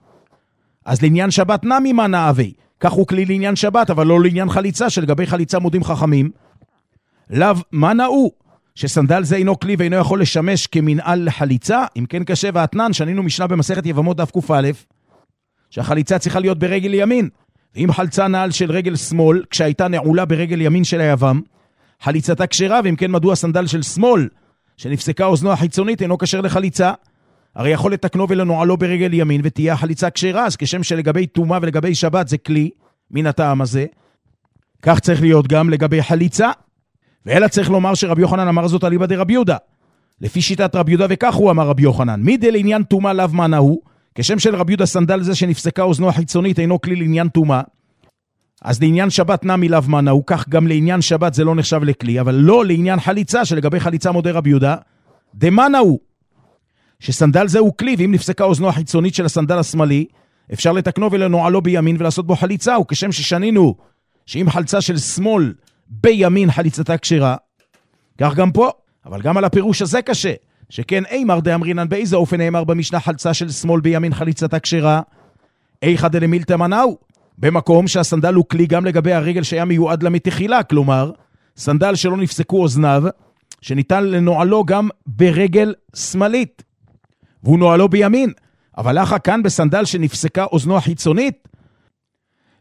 אז לעניין שבת נמי מנה אבי, כך הוא כלי לעניין שבת, אבל לא לעניין חליצה, שלגבי חליצה מודים חכמים לאו מנה הוא, שסנדל זה אינו כלי ואינו יכול לשמש כמנעל לחליצה. אם כן קשה ואתנן, שנינו משנה במסכת יבמות דף ק"א, שהחליצה צריכה להיות ברגל ימין, ואם חלצה נעל של רגל שמאל כשהייתה נעולה ברגל ימין של היבם, חליצתה כשרה, ואם כן מדוע סנדל של שמאל שנפסקה אוזנו החיצונית אינו כשר לחליצה? הרי יכול לתקנו ולנועלו ברגל ימין ותהיה החליצה כשרה, אז כשם שלגבי טומאה ולגבי שבת זה כלי מן הטעם הזה, כך צריך להיות גם לגבי חליצה. ואלא צריך לומר שרבי יוחנן אמר זאת אליבא דרבי יהודה, לפי שיטת רבי יהודה, וכך הוא אמר רבי יוחנן מידי לעניין טומאה לאו מנה הוא, כשם של רבי יהודה סנדל זה שנפסקה אוזנו החיצונית אינו כלי לעניין טומאה, אז לעניין שבת נמי לאו מנה הוא, כך גם לעניין שבת זה לא נחשב לכלי, אבל לא לעניין חליצה, שלגבי חליצה מודה רבי יהודה דמנה הוא, שסנדל זה הוא כלי, ואם נפסקה אוזנו החיצונית של הסנדל השמאלי אפשר לתקנו ולנועלו בימין ולעשות בו חליצה, וכשם ששנינו שאם חלצה של שמאל בימין חליצתה כשרה, כך גם פה. אבל גם על הפירוש הזה קשה, שכן אימר דאמרינן באיזה אופן נאמר במשנה חלצה של שמאל בימין חליצתה כשרה, איכא דלמילתא מנהו, במקום שהסנדל הוא כלי גם לגבי הרגל שהיה מיועד למתחילה, כלומר סנדל שלא נפסקו אוזניו, שניתן לנועלו גם ברגל שמאלית, והוא נועלו בימין. אבל לאחר כאן בסנדל שנפסקה אוזנו החיצונית,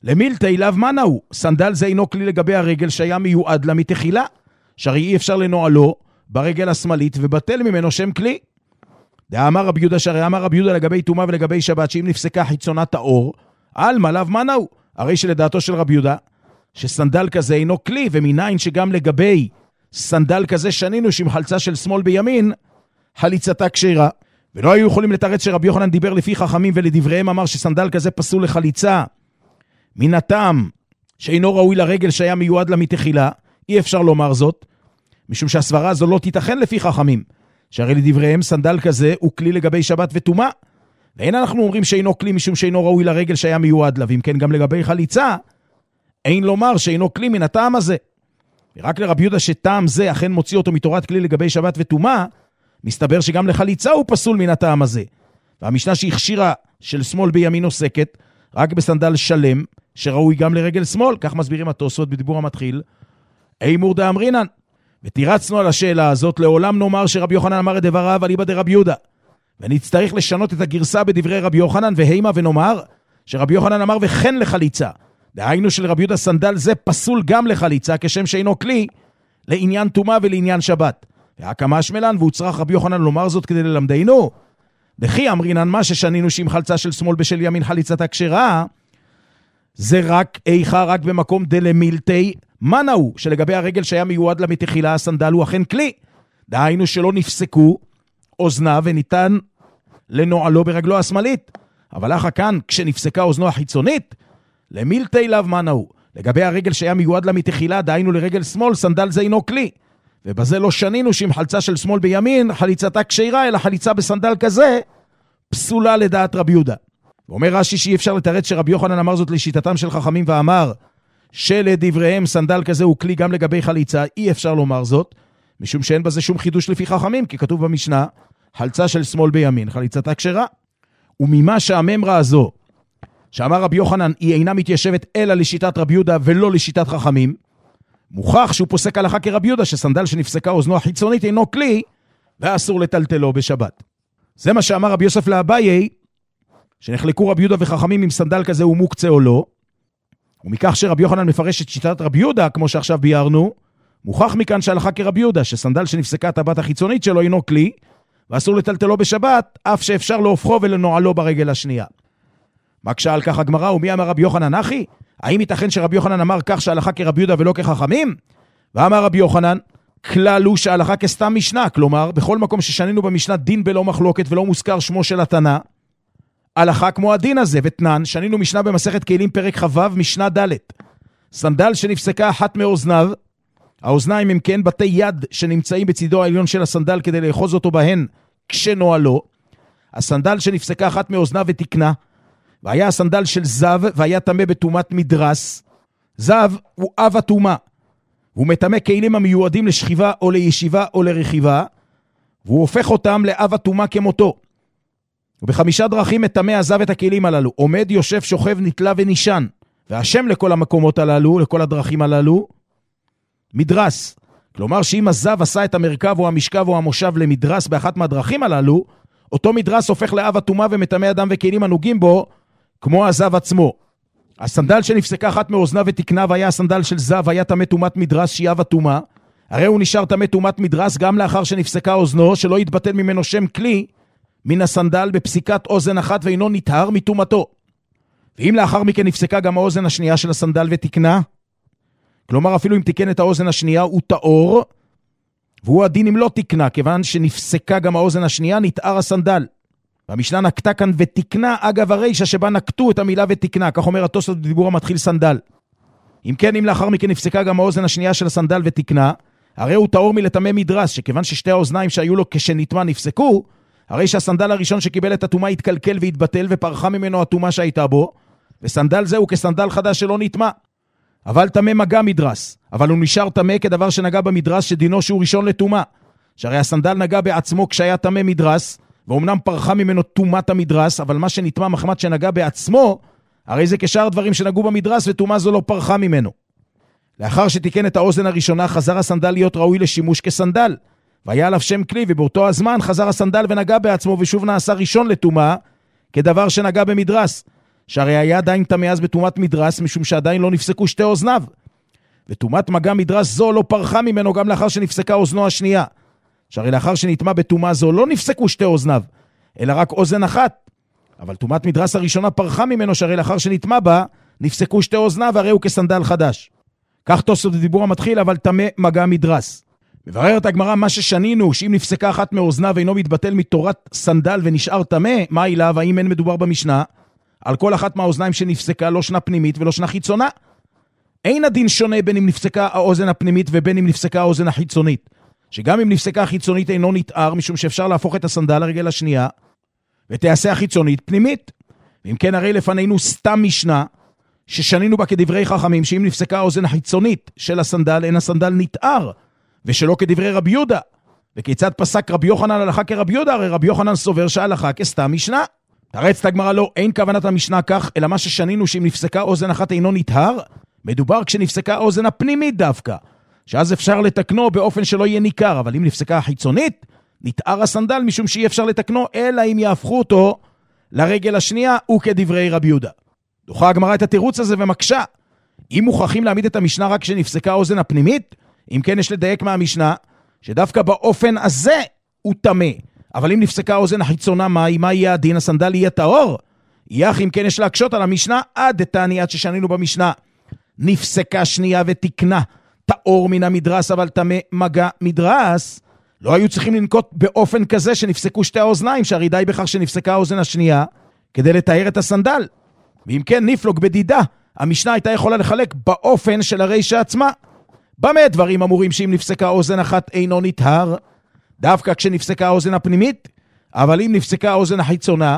למילתי לאו מנעו, סנדל זה אינו כלי לגבי הרגל שהיה מיועד לה מתחילה, שהרי אי אפשר לנועלו ברגל השמאלית ובטל ממנו שם כלי. דאמר רבי יהודה, שהרי אמר רבי יהודה לגבי טומאה ולגבי שבת, שאם נפסקה חיצונת האור, על לאו מנעו, הרי שלדעתו של רבי יהודה, שסנדל כזה אינו כלי, ומניין שגם לגבי סנדל כזה שנינו שעם חלצה של שמאל בימין, חליצתה כשרה. ולא היו יכולים לתרץ שרבי יוחנן דיבר לפי חכמים ולדבריהם אמר שסנדל כזה פסול לחליצה, מן הטעם שאינו ראוי לרגל שהיה מיועד לה מתחילה, אי אפשר לומר זאת, משום שהסברה הזו לא תיתכן לפי חכמים, שהרי לדבריהם סנדל כזה הוא כלי לגבי שבת וטומאה, ואין אנחנו אומרים שאינו כלי משום שאינו ראוי לרגל שהיה מיועד לה, ואם כן גם לגבי חליצה, אין לומר שאינו כלי מן הטעם הזה. ורק לרבי יהודה שטעם זה אכן מוציא אותו מתורת כלי לגבי שבת וטומאה, מסתבר שגם לחליצה הוא פסול מן הטעם הזה. והמשנה שהכשירה של שמאל בימין עוסקת רק בסנדל שלם, שראוי גם לרגל שמאל, כך מסבירים התוספות בדיבור המתחיל, אימור דאמרינן. ותירצנו על השאלה הזאת, לעולם נאמר שרבי יוחנן אמר את דבריו, אליבא דרבי יהודה. ונצטרך לשנות את הגרסה בדברי רבי יוחנן, והימה ונאמר שרבי יוחנן אמר וכן לחליצה. דהיינו של רבי יהודה סנדל זה פסול גם לחליצה, כשם שאינו כלי לעניין טומאה ולעניין שבת. והקמה שמלן, והוא צריך רבי יוחנן לומר זאת כדי ללמדנו. דחי אמרינן מה ששנינו שעם חלצה של שמאל בשל ימין חליצתה כשרה, זה רק איכה רק במקום דלמילתי מנעו, שלגבי הרגל שהיה מיועד לה מתחילה, הסנדל הוא אכן כלי. דהיינו שלא נפסקו אוזנה וניתן לנועלו ברגלו השמאלית. אבל אחר כאן, כשנפסקה אוזנו החיצונית, למילתי לאו מנעו. לגבי הרגל שהיה מיועד לה מתחילה, דהיינו לרגל שמאל, סנדל זה אינו כלי. ובזה לא שנינו שעם חלצה של שמאל בימין, חליצתה כשרה, אלא חליצה בסנדל כזה, פסולה לדעת רבי יהודה. ואומר רש"י שאי אפשר לתרץ שרבי יוחנן אמר זאת לשיטתם של חכמים ואמר שלדבריהם סנדל כזה הוא כלי גם לגבי חליצה, אי אפשר לומר זאת, משום שאין בזה שום חידוש לפי חכמים, כי כתוב במשנה, חלצה של שמאל בימין, חליצתה כשרה. וממה שהממרה הזו, שאמר רבי יוחנן, היא אינה מתיישבת אלא לשיטת רבי יהודה ולא לשיטת חכמים, מוכח שהוא פוסק הלכה כרבי יהודה, שסנדל שנפסקה אוזנו החיצונית אינו כלי, ואסור לטלטלו בשבת. זה מה שאמר רבי יוסף לאביי, שנחלקו רבי יהודה וחכמים אם סנדל כזה הוא מוקצה או לא, ומכך שרבי יוחנן מפרש את שיטת רבי יהודה, כמו שעכשיו ביארנו, מוכח מכאן שהלכה כרבי יהודה, שסנדל שנפסקה הטבעת החיצונית שלו אינו כלי, ואסור לטלטלו בשבת, אף שאפשר להופכו ולנועלו ברגל השנייה. מה כשאל כך הגמרא, ומי אמר רבי יוחנן אחי? האם ייתכן שרבי יוחנן אמר כך שהלכה כרבי יהודה ולא כחכמים? ואמר רבי יוחנן, כלל הוא שהלכה כסתם משנה, כלומר, בכל מקום ששנינו במשנה דין בלא מחלוקת ולא מוזכר שמו של התנא, הלכה כמו הדין הזה, ותנן, שנינו משנה במסכת כלים פרק חוו משנה ד'. סנדל שנפסקה אחת מאוזניו, האוזניים הם כן בתי יד שנמצאים בצידו העליון של הסנדל כדי לאחוז אותו בהן כשנועלו. הסנדל שנפסקה אחת מאוזניו ותקנה, והיה הסנדל של זב והיה טמא בטומאת מדרס. זב הוא אב הטומאה, והוא מטמא כלים המיועדים לשכיבה או לישיבה או לרכיבה, והוא הופך אותם לאב הטומאה כמותו. ובחמישה דרכים מטמא הזב את הכלים הללו, עומד, יושב, שוכב, נטלה ונישן. והשם לכל המקומות הללו, לכל הדרכים הללו, מדרס. כלומר שאם הזב עשה את המרכב או המשכב או המושב למדרס באחת מהדרכים הללו, אותו מדרס הופך לאב הטומאה ומטמא אדם וכלים הנוגעים בו, כמו הזב עצמו. הסנדל שנפסקה אחת מאוזניו ותקנה והיה הסנדל של זב, היה טמא טומאת מדרס שהיא אב הטומאה, הרי הוא נשאר טמא טומאת מדרס גם לאחר שנפסקה אוזנו, שלא יתבטל ממנו שם כלי מן הסנדל בפסיקת אוזן אחת ואינו נטהר מטומאתו. ואם לאחר מכן נפסקה גם האוזן השנייה של הסנדל ותקנה, כלומר אפילו אם תיקן את האוזן השנייה הוא טהור, והוא הדין אם לא תקנה, כיוון שנפסקה גם האוזן השנייה נטהר הסנדל. והמשנה נקטה כאן ותקנה אגב הרישה שבה נקטו את המילה ותקנה, כך אומר התוספות בדיבור המתחיל סנדל. אם כן, אם לאחר מכן נפסקה גם האוזן השנייה של הסנדל ותקנה, הרי הוא טהור מלטמא מדרס, שכיוון ששתי האוזניים שהיו לו כשנטמא נפסקו, הרי שהסנדל הראשון שקיבל את הטומאה התקלקל והתבטל ופרחה ממנו הטומאה שהייתה בו, וסנדל זה הוא כסנדל חדש שלא נטמא. אבל טמא מגע מדרס, אבל הוא נשאר טמא כדבר שנגע במדרס שדינו שהוא ראשון לטומאה. שהרי הסנדל נגע בעצמו כשהיה טמא מדרס, ואומנם פרחה ממנו טומאת המדרס, אבל מה שנטמא מחמת שנגע בעצמו, הרי זה כשאר דברים שנגעו במדרס וטומאה זו לא פרחה ממנו. לאחר שתיקן את האוזן הראשונה, חזר הסנדל להיות ראוי לשימוש כסנדל, והיה עליו שם כלי, ובאותו הזמן חזר הסנדל ונגע בעצמו ושוב נעשה ראשון לטומאה, כדבר שנגע במדרס. שהרי היה עדיין טמא אז בתומת מדרס, משום שעדיין לא נפסקו שתי אוזניו. ותומת מגע מדרס זו לא פרחה ממנו גם לאחר שנפסקה אוזנו השנייה. שהרי לאחר שנטמע בתומה זו לא נפסקו שתי אוזניו, אלא רק אוזן אחת. אבל תומת מדרס הראשונה פרחה ממנו, שהרי לאחר שנטמע בה, נפסקו שתי אוזניו, הרי הוא כסנדל חדש. כך תוספות הדיבור המתחיל, אבל טמא מגע מדרס. מבררת הגמרא מה ששנינו, שאם נפסקה אחת מאוזניו אינו מתבטל מתורת סנדל ונשאר טמא, מה אליו, האם אין מדובר במשנה? על כל אחת מהאוזניים שנפסקה, לא שנה פנימית ולא שנה חיצונה. אין הדין שונה בין אם נפסקה האוזן הפנימית ובין אם נפסקה האוזן החיצונית. שגם אם נפסקה החיצונית אינו נתאר, משום שאפשר להפוך את הסנדל לרגל השנייה, ותעשה החיצונית פנימית. ואם כן, הרי לפנינו סתם משנה, ששנינו בה כדברי חכמים, שאם נפסקה האוזן החיצונית של הסנדל, אין הסנדל נתאר, ושלא כדברי רבי יהודה. וכיצד פסק רבי יוחנן הלכה כרבי יהודה? הרי רבי יוחנן סובר שההלכה כסתם משנה. תרץ הגמרא לא, אין כוונת המשנה כך, אלא מה ששנינו שאם נפסקה אוזן אחת אינו נתאר, מדובר כשנפסקה האוזן הפנימית דווקא, שאז אפשר לתקנו באופן שלא יהיה ניכר, אבל אם נפסקה החיצונית, נתאר הסנדל משום שאי אפשר לתקנו, אלא אם יהפכו אותו לרגל השנייה, וכדברי רבי יהודה. דוחה הגמרא את התירוץ הזה ומקשה. אם מוכרחים להעמיד את המשנה רק כשנפסקה האוזן הפנימית, אם כן יש לדייק מהמשנה, שדווקא באופן הזה הוא טמא. אבל אם נפסקה האוזן החיצונה, מה יהיה הדין? הסנדל יהיה טהור? יח אם כן יש להקשות על המשנה, עד תעניית ששנינו במשנה. נפסקה שנייה ותקנה, טהור מן המדרס, אבל טמא מגע מדרס. לא היו צריכים לנקוט באופן כזה שנפסקו שתי האוזניים, שהרי די בכך שנפסקה האוזן השנייה, כדי לתאר את הסנדל. ואם כן נפלוג בדידה, המשנה הייתה יכולה לחלק באופן של הרישה עצמה. במה דברים אמורים שאם נפסקה האוזן אחת אינו נטהר? דווקא כשנפסקה האוזן הפנימית, אבל אם נפסקה האוזן החיצונה,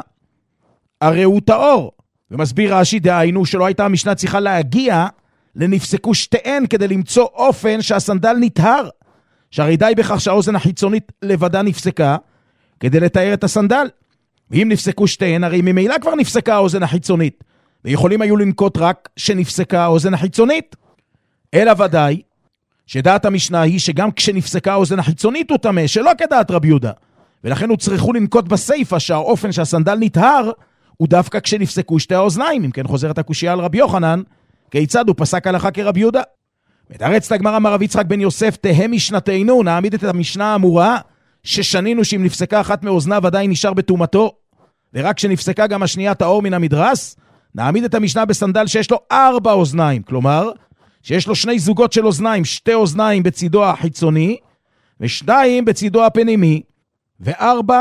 הרי הוא טהור. ומסביר רש"י דהיינו שלא הייתה המשנה צריכה להגיע לנפסקו שתיהן כדי למצוא אופן שהסנדל נטהר. שהרי די בכך שהאוזן החיצונית לבדה נפסקה כדי לתאר את הסנדל. ואם נפסקו שתיהן, הרי ממילא כבר נפסקה האוזן החיצונית, ויכולים היו לנקוט רק שנפסקה האוזן החיצונית. אלא ודאי שדעת המשנה היא שגם כשנפסקה האוזן החיצונית הוא טמא, שלא כדעת רבי יהודה. ולכן הוא צריכו לנקוט בסייפה שהאופן שהסנדל נטהר הוא דווקא כשנפסקו שתי האוזניים. אם כן חוזרת הקושיה על רבי יוחנן, כיצד הוא פסק הלכה כרבי יהודה. מתרץ הגמרא מר רב יצחק בן יוסף, תהא משנתנו, נעמיד את המשנה האמורה ששנינו שאם נפסקה אחת מאוזניו עדיין נשאר בתומתו, ורק כשנפסקה גם השנייה טהור מן המדרס, נעמיד את המשנה בסנדל שיש לו 4 אוזניים, כלומר שיש לו 2 זוגות של אוזניים, 2 אוזניים בצידו החיצוני ו2 בצידו הפנימי, ו4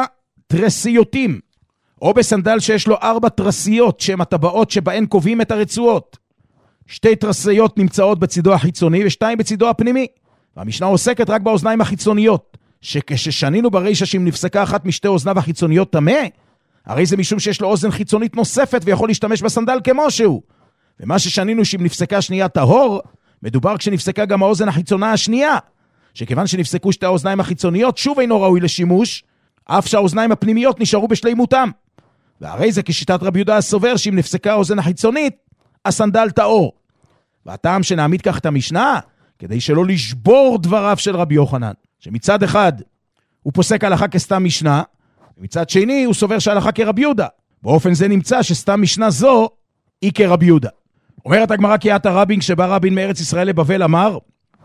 תרסיותים, או בסנדל שיש לו 4 תרסיות שהן הטבעות שבהן קובעים את הרצועות. 2 תרסיות נמצאות בצידו החיצוני ו2 בצידו הפנימי. והמשנה עוסקת רק באוזניים החיצוניות, שכששנינו ברישה שאם נפסקה אחת משתי אוזניו החיצוניות טמא, הרי זה משום שיש לו אוזן חיצונית נוספת ויכול להשתמש בסנדל כמו שהוא. ומה ששנינו שאם נפסקה שנייה טהור, מדובר כשנפסקה גם האוזן החיצונה השנייה, שכיוון שנפסקו שתי האוזניים החיצוניות שוב אינו ראוי לשימוש, אף שהאוזניים הפנימיות נשארו בשלימותם. והרי זה כשיטת רבי יהודה הסובר שאם נפסקה האוזן החיצונית, הסנדל טהור. והטעם שנעמיד כך את המשנה, כדי שלא לשבור דבריו של רבי יוחנן, שמצד אחד הוא פוסק הלכה כסתם משנה, ומצד שני הוא סובר שהלכה כרבי יהודה. באופן זה נמצא שסתם משנה זו היא כרבי יהודה. אומרת הגמרא קיאת הרבין, כשבא רבין מארץ ישראל לבבל אמר,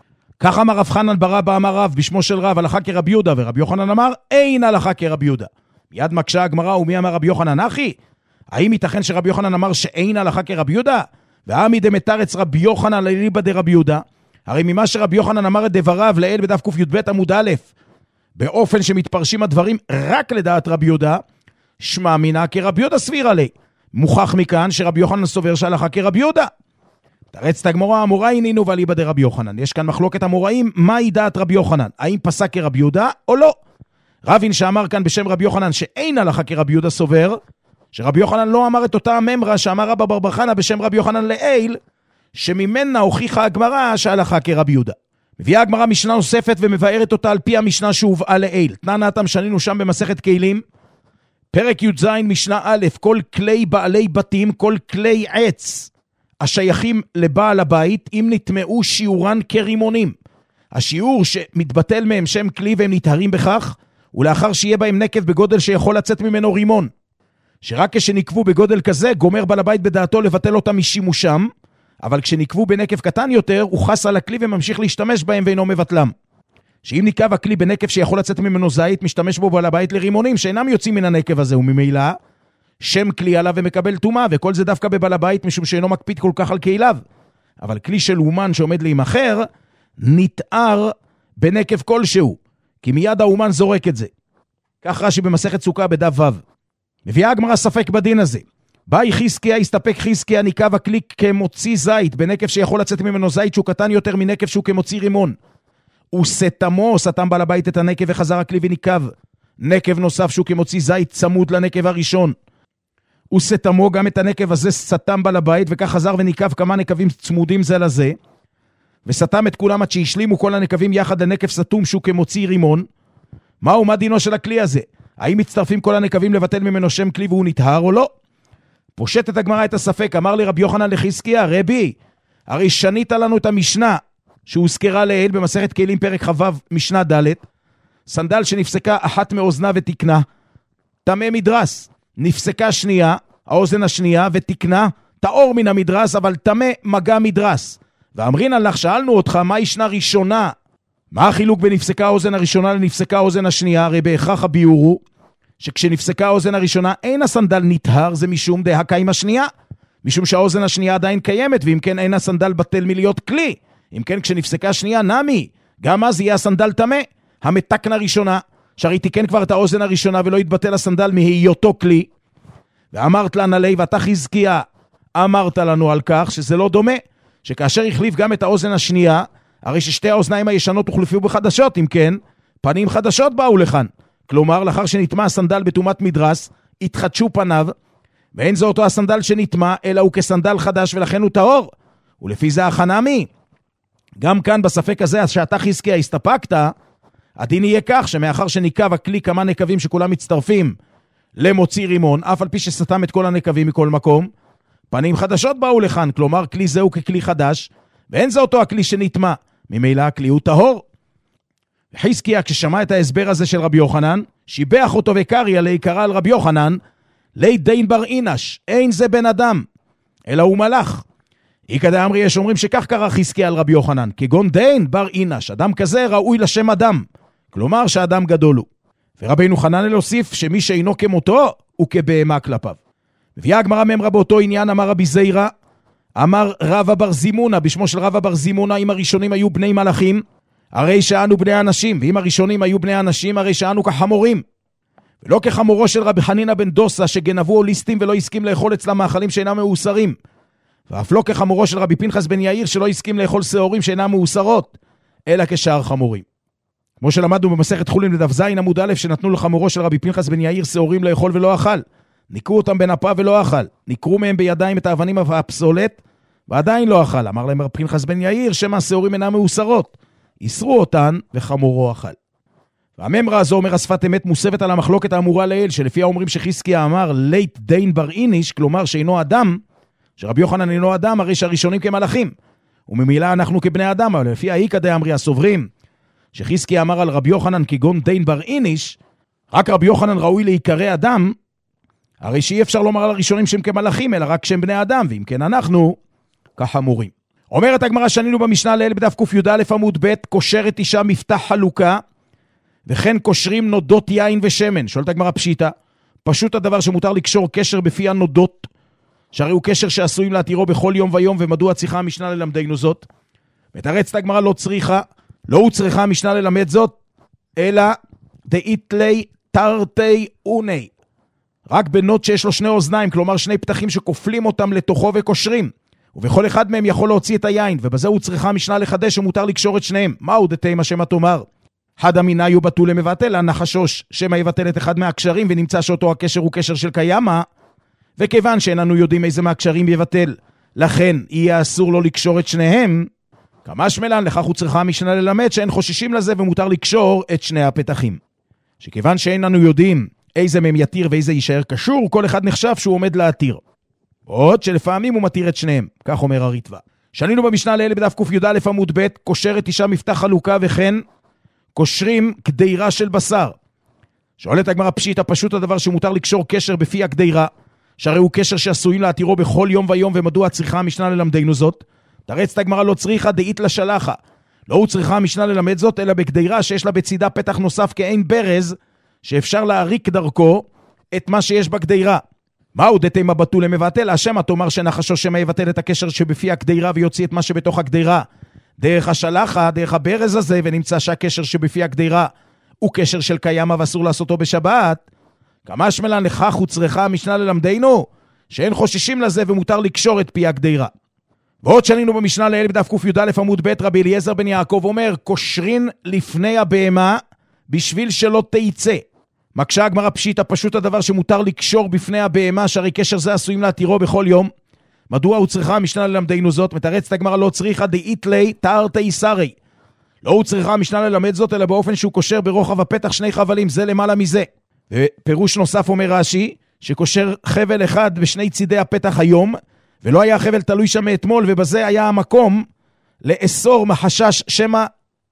כך אמר רב חנן ברבא אמר רב בשמו של רב הלכה כרבי יהודה, ורבי יוחנן אמר אין הלכה כרבי יהודה. מיד מקשה הגמרא, ומי אמר רבי יוחנן אחי? האם ייתכן שרבי יוחנן אמר שאין הלכה כרבי יהודה? ועמי דמתרץ רבי יוחנן לליבא דרבי יהודה, הרי ממה שרבי יוחנן אמר את דבריו לעיל בדף ק"ב עמוד א', באופן שמתפרשים הדברים רק לדעת רבי יהודה, שמע מינה כרבי יהודה סביר עלי. מוכח מכאן שרבי יוחנן סובר שהלכה כרבי יהודה. תרץ הגמרא, אמוראי נינו ואליבא דרבי יוחנן. יש כאן מחלוקת אמוראים, מהי דעת רבי יוחנן? האם פסק כרבי יהודה או לא? רבין שאמר כאן בשם רבי יוחנן שאין הלכה כרבי יהודה סובר, שרבי יוחנן לא אמר את אותה הממרה שאמר רבא בר בר חנא בשם רבי יוחנן לעיל, שממנה הוכיחה הגמרא שהלכה כרבי יהודה. מביאה הגמרא משנה נוספת ומבארת אותה על פי המשנה שהובאה לעיל. תנעתם שנינו שם במסכת כלים, פרק י"ז משנה א', כל כלי בעלי בתים, כל כלי עץ השייכים לבעל הבית, אם נטמעו שיעורן כרימונים. השיעור שמתבטל מהם שם כלי והם נטהרים בכך, ולאחר שיהיה בהם נקב בגודל שיכול לצאת ממנו רימון. שרק כשנקבו בגודל כזה, גומר בעל הבית בדעתו לבטל אותם משימושם, אבל כשנקבו בנקב קטן יותר, הוא חס על הכלי וממשיך להשתמש בהם ואינו מבטלם. שאם נקב הכלי בנקב שיכול לצאת ממנו זית, משתמש בו בעל הבית לרימונים שאינם יוצאים מן הנקב הזה, וממילא שם כלי עליו ומקבל טומאה, וכל זה דווקא בבעל הבית, משום שאינו מקפיד כל כך על כליו. אבל כלי של אומן שעומד להימחר, נתאר בנקב כלשהו, כי מיד האומן זורק את זה. כך רש"י במסכת סוכה בדף ו'. מביאה הגמרא ספק בדין הזה. באי חזקיה, הסתפק חזקיה, ניקב הכלי כמוציא זית, בנקב שיכול לצאת ממנו זית שהוא קטן יותר מנקב שהוא כמוציא רימון. וסתמו, סתם בעל הבית את הנקב וחזר הכלי וניקב. נקב נוסף שהוא כמוציא זית צמוד לנקב הראשון. וסתמו גם את הנקב הזה סתם בעל הבית, וכך חזר וניקב כמה נקבים צמודים זה לזה. וסתם את כולם עד שהשלימו כל הנקבים יחד לנקב סתום שהוא כמוציא רימון. מהו, מה דינו של הכלי הזה? האם מצטרפים כל הנקבים לבטל ממנו שם כלי והוא נטהר או לא? פושט את הגמרא את הספק, אמר לי רבי יוחנן לחזקיה, רבי, הרי שנית לנו את המשנה שהוזכרה לעיל במסכת כלים פרק חו' משנה ד', סנדל שנפסקה אחת מאוזנה ותקנה, טמא מדרס, נפסקה שנייה, האוזן השנייה ותקנה, טהור מן המדרס, אבל טמא מגע מדרס. ואמרינן לך, שאלנו אותך, מה ישנה ראשונה? מה החילוק בין נפסקה האוזן הראשונה לנפסקה האוזן השנייה? הרי בהכרח הביאור הוא שכשנפסקה האוזן הראשונה אין הסנדל נטהר, זה משום דהקה עם השנייה, משום שהאוזן השנייה עדיין קיימת, ואם כן אין הסנדל בטל מלהיות כלי. אם כן כשנפסקה שנייה נמי, גם אז יהיה הסנדל טמא. המתקנה ראשונה, שהרי תיקן כבר את האוזן הראשונה ולא יתבטל הסנדל מהיותו כלי. ואמרת לנו עלי, ואתה חזקיה אמרת לנו על כך שזה לא דומה, שכאשר החליף גם את האוזן השנייה, הרי ששתי האוזניים הישנות הוחלפו בחדשות, אם כן, פנים חדשות באו לכאן. כלומר, לאחר שנטמע הסנדל בתומת מדרס, התחדשו פניו, ואין זה אותו הסנדל שנטמע, אלא הוא כסנדל חדש ולכן הוא טהור. ולפי זה החנמי. גם כאן בספק הזה, שאתה חזקיה הסתפקת, הדין יהיה כך שמאחר שניקב הכלי כמה נקבים שכולם מצטרפים למוציא רימון, אף על פי שסתם את כל הנקבים מכל מקום, פנים חדשות באו לכאן, כלומר כלי זהו ככלי חדש, ואין זה אותו הכלי שנטמע, ממילא הכלי הוא טהור. חזקיה כששמע את ההסבר הזה של רבי יוחנן, שיבח אותו וקריא להיקרא על רבי יוחנן, לי דין בר אינש, אין זה בן אדם, אלא הוא מלאך. איקא דאמרי יש אומרים שכך קרא חזקיה על רבי יוחנן, כגון דין בר אינש, אדם כזה ראוי לשם אדם, כלומר שאדם גדול הוא. ורבינו חננאל להוסיף שמי שאינו כמותו הוא כבהמה כלפיו. מביאה הגמרא ממרה באותו עניין, אמר רבי זיירא, אמר רבא בר זימונה, בשמו של רבא בר זימונה, אם הראשונים היו בני מלאכים, הרי שאנו בני אנשים, ואם הראשונים היו בני אנשים, הרי שאנו כחמורים. ולא כחמורו של רבי חנינא בן דוסה, שגנבו הוליסטים ולא הסכים לאכול אצלם מאכלים שאינם מאוסרים. ואף לא כחמורו של רבי פנחס בן יאיר, שלא הסכים לאכול שעורים שאינם מאוסרות, אלא כשאר חמורים. כמו שלמדנו במסכת חולין בדף ז עמוד א', שנתנו לחמורו של רבי פנחס בן יאיר שעורים לאכול ולא אכל. ניקרו אותם בין אפה ולא אכל. ניקרו מהם בידיים את האבנים והפסולת, ועדיין לא אכל. אמר להם רבי פנחס בן יאיר, שמה השעורים אינם מאוסרות. יסרו אותן וחמורו אכל. והממרה הזו, אומר השפת אמת, מוסבת על המחלוקת האמורה לעיל, שלפיה אומרים שחזקיה אמר לית דין בר איניש, כלומר שאינו אדם, שרבי יוחנן אינו אדם, הרי שהראשונים כמלאכים. וממילא אנחנו כבני אדם, אבל לפי האיקא דאמרי הסוברים, שחזקיה אמר על רבי יוחנן כגון דין בר איניש, רק רבי יוחנן ראוי להיקרא אדם, הרי שאי אפשר לומר על הראשונים שהם כמלאכים, אלא רק שהם בני אדם, ואם כן אנחנו כחמורים. אומרת הגמרא שנינו במשנה לעיל בדף ק"א עמוד ב', קושרת אישה מפתח חלוקה, וכן קושרים נודות יין ושמן. שואלת הגמרא פשיטה, פשוט הדבר שמותר לקשור קשר בפי הנודות, שהרי הוא קשר שעשויים להתירו בכל יום ויום, ומדוע צריכה המשנה ללמדנו זאת? מתרצת הגמרא לא צריכה, לא הוא צריכה המשנה ללמד זאת, אלא דאיתלי תרתי אוני, רק בנוד שיש לו שני אוזניים, כלומר שני פתחים שכופלים אותם לתוכו וקושרים, ובכל אחד מהם יכול להוציא את היין, ובזה הוא צריכה המשנה לחדש שמותר לקשור את שניהם. מהו דתימה שמה תאמר? חד אמיני הוא בטול למבטל, הנחשוש שמה יבטל את אחד מהקשרים, ונמצא שאותו הקשר הוא קשר של קיימה, וכיוון שאיננו יודעים איזה מהקשרים יבטל, לכן יהיה אסור לו לקשור את שניהם, כמה שמלן, לכך הוא צריכה המשנה ללמד שאין חוששים לזה ומותר לקשור את שני הפתחים. שכיוון שאיננו יודעים איזה מהם יתיר ואיזה יישאר קשור, כל אחד נחשב שהוא עומד להתיר. עוד שלפעמים הוא מתיר את שניהם, כך אומר הריטב"א. שנינו במשנה לעיל בדף ק"א עמוד ב', קושרת אישה מפתח חלוקה וכן קושרים קדירה של בשר, שואלת הגמרא פשיטא, פשוט הדבר שמותר לקשור קשר בפי הקדירה, שהרי הוא קשר שעשויים להתירו בכל יום ויום, ומדוע צריכה המשנה ללמדנו זאת? תרצת הגמרא לא צריכה דאית לשלחה. לא הוא צריכה המשנה ללמד זאת, אלא בקדירה שיש לה בצידה פתח נוסף כאין ברז, שאפשר להריק דרכו את מה שיש בקדירה. מהו דתימה בתול למבטל? השמא תאמר שנחשו שמא יבטל את הקשר שבפי הקדירה ויוציא את מה שבתוך הקדירה דרך השלחה, דרך הברז הזה, ונמצא שהקשר שבפי הקדירה הוא קשר של קיימה ואסור לעשותו בשבת. כמה שמלן לכך הוא צריכה המשנה ללמדנו שאין חוששים לזה ומותר לקשור את פי הקדירה. ועוד שנינו במשנה לאל בדף ק"יא עמוד ב', רבי אליעזר בן יעקב אומר, קושרין לפני הבהמה בשביל שלא תיצא. מקשה הגמרא פשיטא, פשוט הדבר שמותר לקשור בפני הבהמה, שהרי קשר זה עשויים להתירו בכל יום. מדוע הוא צריכה המשנה ללמדנו זאת? מתרצת הגמרא לא צריכה דאית לי תרתי שרי. לא הוא צריכה המשנה ללמד זאת, אלא באופן שהוא קושר ברוחב הפתח שני חבלים, זה למעלה מזה. ופירוש נוסף אומר רש"י, שקושר חבל אחד בשני צידי הפתח היום, ולא היה חבל תלוי שם מאתמול, ובזה היה המקום לאסור מחשש שמא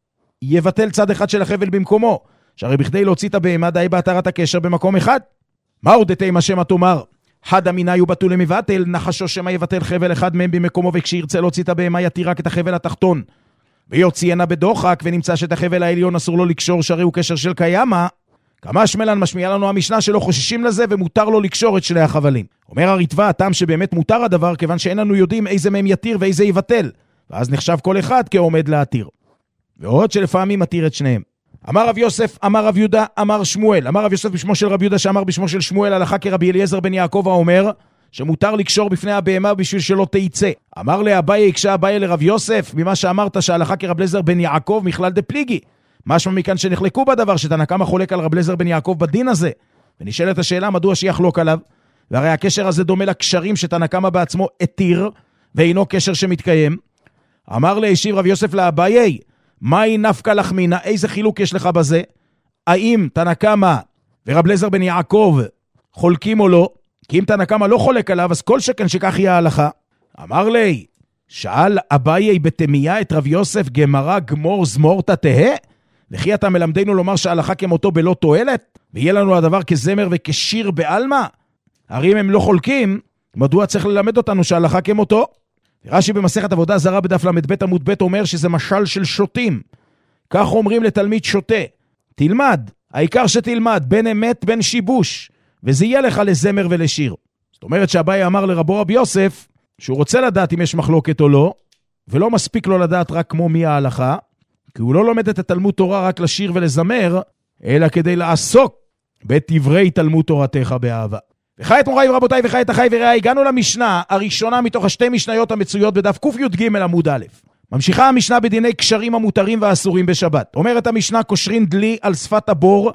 יבטל צד אחד של החבל במקומו, שהרי בכדי להוציא את הבהמה די בהתרת הקשר במקום אחד. מהו דתימה שמא תאמר? חד אמיני ובתול למבטל, נחשו שמא יבטל חבל אחד מהם במקומו, וכשירצה להוציא את הבהמה יתיר רק את החבל התחתון, ויוציאנה בדוחק, ונמצא שאת החבל העליון אסור לו לקשור, שהרי הוא קשר של קיימה. כמה שמלן משמיע לנו המשנה שלא חוששים לזה ומותר לו לקשור את שני החבלים. אומר הריטב"א, הטעם שבאמת מותר הדבר, כיוון שאין לנו יודעים איזה מהם יתיר ואיזה יבטל, ואז נחשב כל אחד כעומד להתיר. ועוד שלפעמים מתיר את שניהם. אמר רב יוסף, אמר רב יהודה, אמר שמואל. אמר רב יוסף בשמו של רב יהודה, שאמר בשמו של שמואל, הלכה כרבי אליעזר בן יעקב האומר, שמותר לקשור בפני הבהמה בשביל שלא תיצא. אמר לאביי, הקשה אביי לרב יוסף, ממה שאמרת שההלכה כרב אליעזר בן יעקב מכלל דפליגי. משמע מכאן שנחלקו בדבר, שתנא קמא חולק על רב אליעזר בן יעקב בדין הזה. ונשאלת השאלה מדוע שיחלוק עליו, והרי הקשר הזה דומה לקשרים שתנא קמא בעצמו התיר, ואינו קשר שמתקיים. אמר להשיב רב יוסף לאביי, מהי נפקא לחמינא? איזה חילוק יש לך בזה? האם תנא קמא ורב אליעזר בן יעקב חולקים או לא? כי אם תנא קמא לא חולק עליו, אז כל שכן שכך יהיה ההלכה. אמר לי, שאל אביי בתמיה את רב יוסף, גמרא גמור זמורתא תהא? וכי אתה מלמדנו לומר שההלכה כמותו בלא תועלת, ויהיה לנו הדבר כזמר וכשיר בעלמא? הרי אם הם לא חולקים, מדוע צריך ללמד אותנו שההלכה כמותו? רש"י במסכת עבודה זרה בדף ל"ב עמוד ב' אומר שזה משל של שוטים. כך אומרים לתלמיד שוטה, תלמד, העיקר שתלמד, בין אמת בין שיבוש, וזה יהיה לך לזמר ולשיר. זאת אומרת שאביי אמר לרבו רב יוסף, שהוא רוצה לדעת אם יש מחלוקת או לא, ולא מספיק לו לדעת רק כמו מי ההלכה, כי הוא לא לומד את התלמוד תורה רק לשיר ולזמר, אלא כדי לעסוק בדברי תלמוד תורתך באהבה. וכעת מוריי ורבותיי וכעת אחי ורעי, הגענו למשנה הראשונה מתוך השתי משניות המצויות בדף ק"ג עמוד א'. ממשיכה המשנה בדיני קשרים המותרים והאסורים בשבת. אומרת המשנה, קושרין דלי על שפת הבור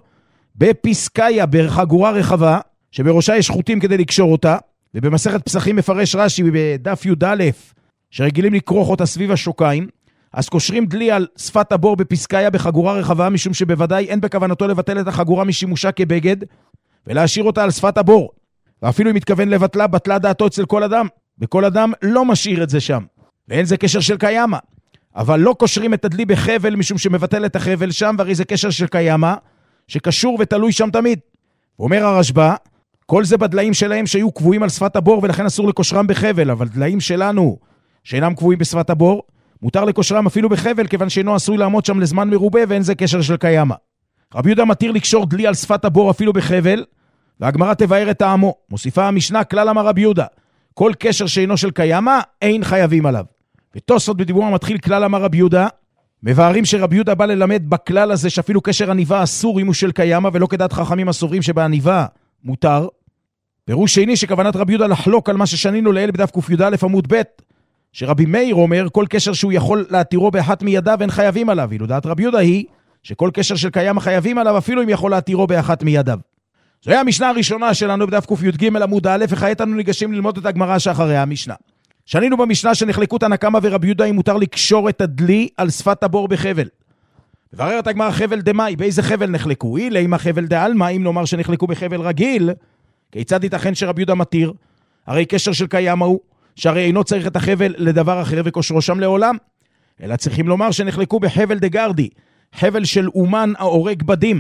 בפסקאיה, בחגורה רחבה, שבראשה יש חוטים כדי לקשור אותה, ובמסכת פסחים מפרש רש"י בדף י"א, שרגילים לקרוך אותה סביב השוקיים, אז קושרים דלי על שפת הבור בפסקאיה בחגורה רחבה, משום שבוודאי אין בכוונתו לבטל את החגורה משימושה כבגד, ולהשאיר אותה על שפת הבור. ואפילו אם מתכוון לבטלה, בטלה דעתו אצל כל אדם, וכל אדם לא משאיר את זה שם. ואין זה קשר של קיימה. אבל לא קושרים את הדלי בחבל, משום שמבטל את החבל שם, והרי זה קשר של קיימה, שקשור ותלוי שם תמיד. אומר הרשב"א, כל זה בדליים שלהם שהיו קבועים על שפת הבור, ולכן אסור לקושרם בחבל, אבל דליים שלנו, שאינם קבועים בשפת הבור, מותר לקושרם אפילו בחבל, כיוון שאינו עשוי לעמוד שם לזמן מרובה, ואין זה קשר של קיימה. רבי יהודה מתיר לקשור דלי על שפת הבור אפילו בחבל, והגמרא תבאר את טעמו. מוסיפה המשנה, כלל אמר רבי יהודה, כל קשר שאינו של קיימה, אין חייבים עליו. ותוספות בדיבור מתחיל כלל אמר רבי יהודה, מבארים שרבי יהודה בא ללמד בכלל הזה, שאפילו קשר עניבה אסור אם הוא של קיימה, ולא כדעת חכמים הסוברים שבעניבה מותר. פירוש שני שכוונת רבי יהודה לחלוק על מה ששנינו לאל בדף ק"יא עמוד ב', שרבי מאיר אומר, כל קשר שהוא יכול להתירו באחת מידיו, אין חייבים עליו. ואילו דעת רבי יהודה היא, שכל קשר של קיימה חייבים עליו, אפילו אם יכול להתירו באחת מידיו. זוהי המשנה הראשונה שלנו בדף ק"ג עמוד א', וכעת אנו ניגשים ללמוד את הגמרא שאחריה המשנה. שנינו במשנה שנחלקו תנא קמא ורבי יהודה אם מותר לקשור את הדלי על שפת הבור בחבל. מבררת הגמרא חבל דמאי, באיזה חבל נחלקו? אילה אם החבל דעלמא, אם נאמר שנחלקו בחבל רגיל, כיצד ייתכן שרבי יהודה מתיר? הרי קשר של קיימה הוא, שהרי אינו צריך את החבל לדבר אחר וקושרו שם לעולם, אלא צריכים לומר שנחלקו בחבל דגרדי, חבל של אומן האורג בדים,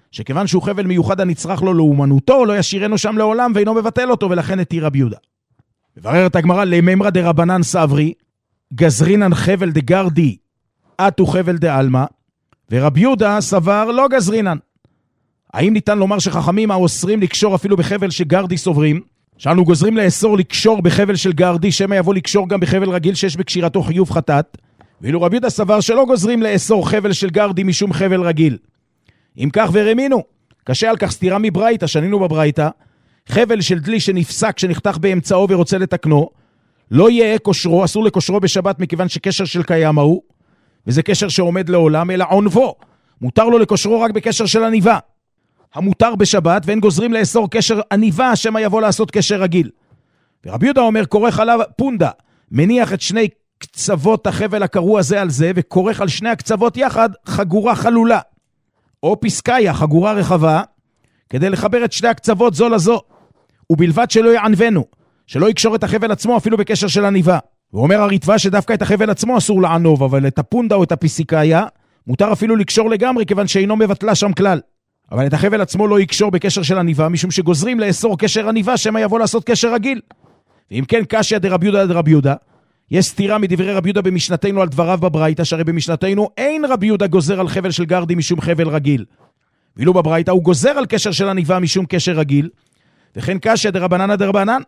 שכיוון שהוא חבל מיוחד הנצרך לו לאומנותו, לא ישירנו שם לעולם ואינו מבטל אותו, ולכן התיר רבי יהודה. מבררת הגמרא, לממרא דרבנן סברי, גזרינן חבל דגרדי, אתו חבל דעלמא, ורבי יהודה סבר לא גזרינן. האם ניתן לומר שחכמים האוסרים לקשור אפילו בחבל שגרדי סוברים, שאנו גוזרים לאסור לקשור בחבל של גרדי, שמא יבוא לקשור גם בחבל רגיל שיש בקשירתו חיוב חטאת, ואילו רבי יהודה סבר שלא גוזרים לאסור חבל של גרדי משום חבל רגיל. אם כך ורמינו, קשה על כך סתירה מברייתא, שנינו בברייתא, חבל של דלי שנפסק, שנחתך באמצעו ורוצה לתקנו, לא יהיה קושרו, אסור לקושרו בשבת מכיוון שקשר של קיים הוא, וזה קשר שעומד לעולם, אלא עונבו. מותר לו לקושרו רק בקשר של עניבה. המותר בשבת, ואין גוזרים לאסור קשר עניבה, שמא יבוא לעשות קשר רגיל. ורבי יהודה אומר, כורך עליו פונדה, מניח את שני קצוות החבל הקרוע זה על זה, וכורך על שני הקצוות יחד חגורה חלולה. או פסקאיה, חגורה רחבה, כדי לחבר את שני הקצוות זו לזו. ובלבד שלא יענבנו, שלא יקשור את החבל עצמו אפילו בקשר של עניבה. ואומר הריטב"א שדווקא את החבל עצמו אסור לענוב, אבל את הפונדה או את הפסקאיה מותר אפילו לקשור לגמרי, כיוון שאינו מבטלה שם כלל. אבל את החבל עצמו לא יקשור בקשר של עניבה, משום שגוזרים לאסור קשר עניבה, שמא יבוא לעשות קשר רגיל. ואם כן, קשיא דרבי יהודה דרבי יהודה, יש סתירה מדברי רבי יהודה במשנתנו על דבריו בברייתא, שהרי במשנתנו אין רבי יהודה גוזר על חבל של גרדי משום חבל רגיל. ואילו בברייתא הוא גוזר על קשר של עניבה משום קשר רגיל, וכן קשיא דרבנן דרבנן.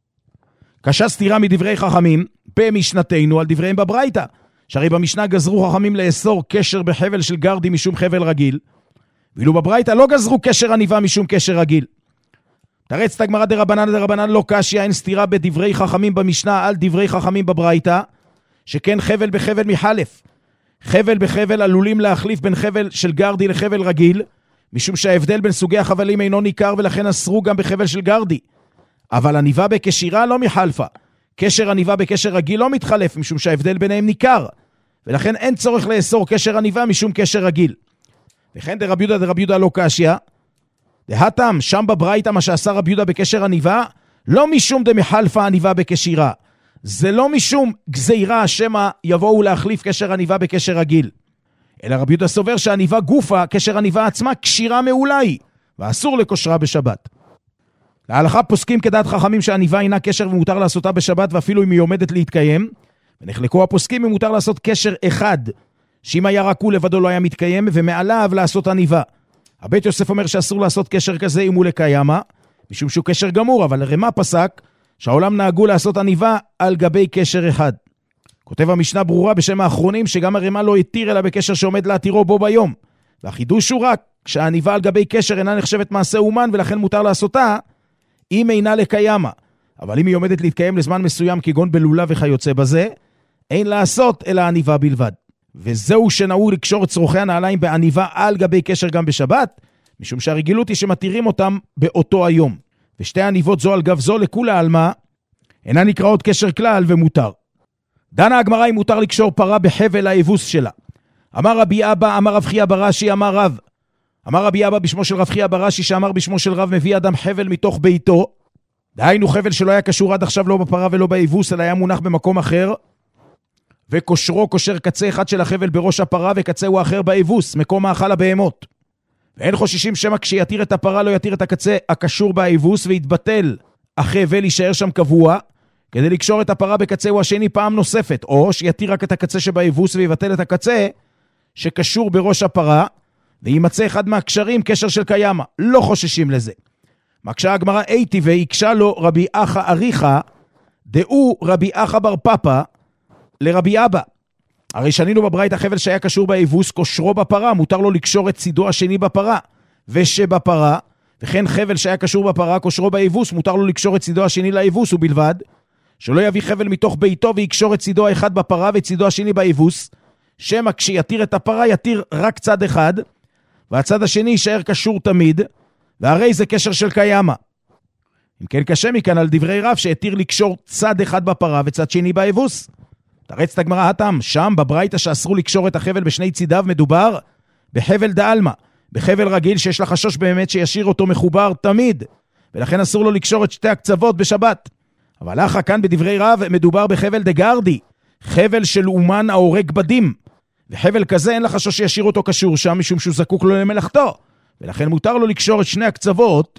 קשה סתירה מדברי חכמים במשנתנו על דבריהם בברייתא, שהרי במשנה גזרו חכמים לאסור קשר בחבל של גרדי משום חבל רגיל, ואילו בברייתא לא גזרו קשר עניבה משום קשר רגיל. תרץ הגמרא דרבנן דרבנן לא קשיא, אין סתירה בדברי חכמים במשנה על דברי חכמים בברייתא, שכן חבל בחבל מחלף. חבל בחבל עלולים להחליף בין חבל של גרדי לחבל רגיל, משום שההבדל בין סוגי החבלים אינו ניכר, ולכן אסרו גם בחבל של גרדי. אבל עניבה בקשירה לא מחלפה. קשר עניבה בקשר רגיל לא מתחלף, משום שההבדל ביניהם ניכר, ולכן אין צורך לאסור קשר עניבה משום קשר רגיל. וכן דרבי יהודה לא קשיא, דהתם שם בברייתא מה שעשה רבי יהודה בקשר עניבה, לא משום דמחלפה עניבה בקשירה. זה לא משום גזירה שמא יבואו להחליף קשר עניבה בקשר רגיל. אלא רבי יהודה סובר שעניבה גופה, קשר עניבה עצמה, קשירה מעולה היא, ואסור לקושרה בשבת. להלכה פוסקים כדעת חכמים שעניבה אינה קשר ומותר לעשותה בשבת, ואפילו אם היא עומדת להתקיים, ונחלקו הפוסקים אם מותר לעשות קשר אחד, שאם היה רק הוא לבדו לא היה מתקיים, ומעליו לעשות עניבה. הבית יוסף אומר שאסור לעשות קשר כזה אם הוא לקיימה, משום שהוא קשר גמור, אבל רמה פסק שהעולם נהגו לעשות עניבה על גבי קשר אחד. כותב המשנה ברורה בשם האחרונים שגם הרמה לא התיר אלא בקשר שעומד להתירו בו ביום. והחידוש הוא רק שהעניבה על גבי קשר אינה נחשבת מעשה אומן, ולכן מותר לעשותה אם אינה לקיימה. אבל אם היא עומדת להתקיים לזמן מסוים כגון בלולה וכיוצא בזה, אין לעשות אלא עניבה בלבד. וזהו שנהוג לקשור את צרוכי הנעליים בעניבה על גבי קשר גם בשבת, משום שהרגילות היא שמתירים אותם באותו היום. ושתי עניבות זו על גב זו לכולה עלמה, אינה נקראות קשר כלל ומותר. דנה הגמרא אם מותר לקשור פרה בחבל האבוס שלה. אמר רבי אבא, אמר רב חייא בר אשי, אמר רב. אמר רבי אבא בשמו של רב חייא בר אשי, שאמר בשמו של רב, מביא אדם חבל מתוך ביתו, דהיינו חבל שלא היה קשור עד עכשיו לא בפרה ולא באבוס, אלא היה מונח במקום אחר, וקושרו קושר קצה אחד של החבל בראש הפרה, וקצה הוא האחר באבוס, מקום האכל הבהמות. ואין חוששים שמא כשיתיר את הפרה לא יתיר את הקצה הקשור באבוס, ויתבטל החבל יישאר שם קבוע, כדי לקשור את הפרה בקצהו השני פעם נוספת, או שיתיר רק את הקצה שבאבוס ויבטל את הקצה שקשור בראש הפרה, וימצא אחד מהקשרים קשר של קיימה. לא חוששים לזה. מקשה הגמרא איתי ויקשה לו רבי אחא אריכה, דאו רבי אחא בר פפא לרבי אבא. הרי שנינו בברית החבל שהיה קשור באבוס, קושרו בפרה, מותר לו לקשור את צידו השני בפרה, ושבפרה, וכן חבל שהיה קשור בפרה, קושרו באבוס, מותר לו לקשור את צידו השני לאבוס, ובלבד שלא יביא חבל מתוך ביתו ויקשור את צידו האחד בפרה ואת צידו השני באבוס, שמא כשיתיר את הפרה יתיר רק צד אחד, והצד השני יישאר קשור תמיד, והרי זה קשר של קיימה. אם כן קשה מכאן על דברי רב שהתיר לקשור צד אחד בפרה וצד שני באבוס. תרץ את הגמרא התם, שם בברייתא שאסרו לקשור את החבל בשני צידיו מדובר בחבל דעלמא, בחבל רגיל שיש לה חשוש באמת שישאיר אותו מחובר תמיד, ולכן אסור לו לקשור את שתי הקצוות בשבת. אבל אחר כאן בדברי רב מדובר בחבל דגרדי, חבל של אומן ההורג בדים, וחבל כזה אין לה חשוש שישאיר אותו קשור שם משום שהוא זקוק לו למלאכתו, ולכן מותר לו לקשור את שני הקצוות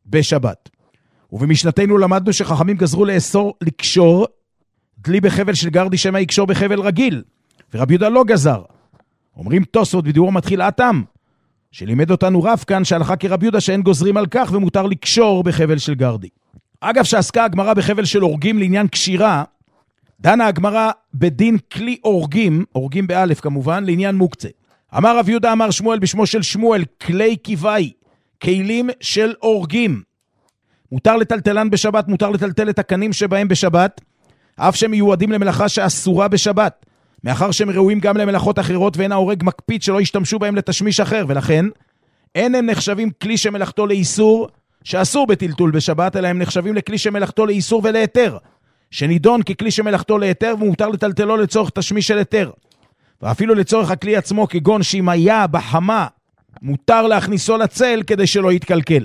בשבת. ובמשנתנו למדנו שחכמים גזרו לאסור לקשור דלי בחבל של גרדי שמא יקשור בחבל רגיל, ורבי יהודה לא גזר. אומרים תוספות בדיבור מתחיל אתם, שלימד אותנו רב כאן שהלכה כרבי יהודה שאין גוזרים על כך ומותר לקשור בחבל של גרדי. אגב, שעסקה הגמרא בחבל של אורגים לעניין קשירה, דנה הגמרא בדין כלי אורגים, אורגים באלף כמובן, לעניין מוקצה. אמר רבי יהודה אמר שמואל בשמו של שמואל, כלי קיוואי, כלים של אורגים. מותר לטלטלן בשבת, מותר לטלטל את הקנים שבהם בשבת, אף שהם מיועדים למלאכה שאסורה בשבת, מאחר שהם ראויים גם למלאכות אחרות, ואין ההורג מקפיד שלא ישתמשו בהם לתשמיש אחר, ולכן אין הם נחשבים כלי שמלאכתו לאיסור, שאסור בטלטול בשבת, אלא הם נחשבים לכלי שמלאכתו לאיסור ולהיתר, שנידון ככלי שמלאכתו להיתר, ומותר לטלטלו לצורך תשמיש של היתר. ואפילו לצורך הכלי עצמו, כגון שאם היה בחמה, מותר להכניסו לצל כדי שלא יתקלקל.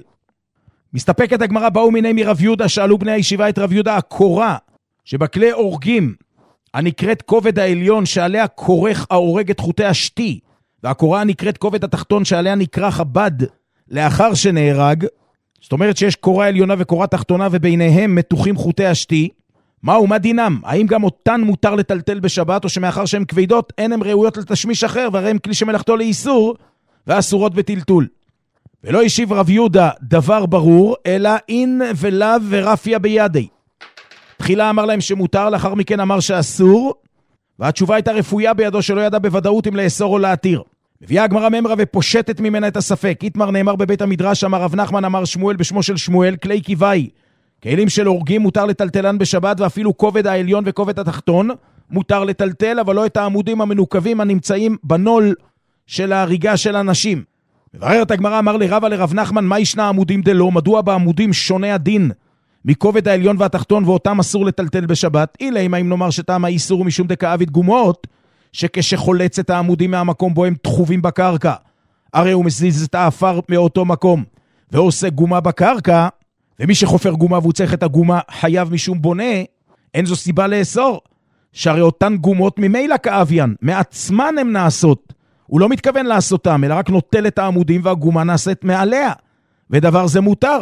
מסתפקת הגמרא, באו מיני מרב יהודה, שאלו בני הישיבה את רב יהודה, הקורה שבכלי אורגים, הנקראת כובד העליון שעליה כורך האורג את חוטי השתי, והקורה הנקראת כובד התחתון שעליה נקרח הבד לאחר שנהרג, זאת אומרת שיש קורה עליונה וקורה תחתונה וביניהם מתוחים חוטי השתי, מה דינם? האם גם אותן מותר לטלטל בשבת, או שמאחר שהן כבדות אין הן ראויות לתשמיש אחר, והרי הן כלי שמלאכתו לאיסור ואסורות בטלטול? ולא ישיב רב יהודה דבר ברור, אלא אין ולאו ורפיה בידי. תחילה אמר להם שמותר, לאחר מכן אמר שאסור, והתשובה הייתה רפויה בידו שלא ידע בוודאות אם לאסור או להתיר. מביאה הגמרא ממרה ופושטת ממנה את הספק. איתמר נאמר בבית המדרש, אמר רב נחמן אמר שמואל בשמו של שמואל, כלי קיוואי, כלים של אורגים מותר לטלטלן בשבת, ואפילו כובד העליון וכובד התחתון מותר לטלטל, אבל לא את העמודים המנוקבים הנמצאים בנול של ההריגה של אנשים. מבררת הגמרא, אמר לרבה לרב נחמן, מה ישנה עמודים דלו? מדוע בעמודים שונה הדין מכובד העליון והתחתון, ואותם אסור לטלטל בשבת? אילה, אם נאמר שטעם האיסור משום דכאבית גומות, שכשחולץ את העמודים מהמקום בו הם תחובים בקרקע, הרי הוא מזיז את האפר מאותו מקום, ועושה גומה בקרקע, ומי שחופר גומה והוא צריך את הגומה חייב משום בונה, אין זו סיבה לאסור, שהרי אותן גומות ממילא כאביין, מעצמן הן נעשות, הוא לא מתכוון לעשותם, אלא רק נוטל את העמודים והגומה נעשית מעליה, ודבר זה מותר.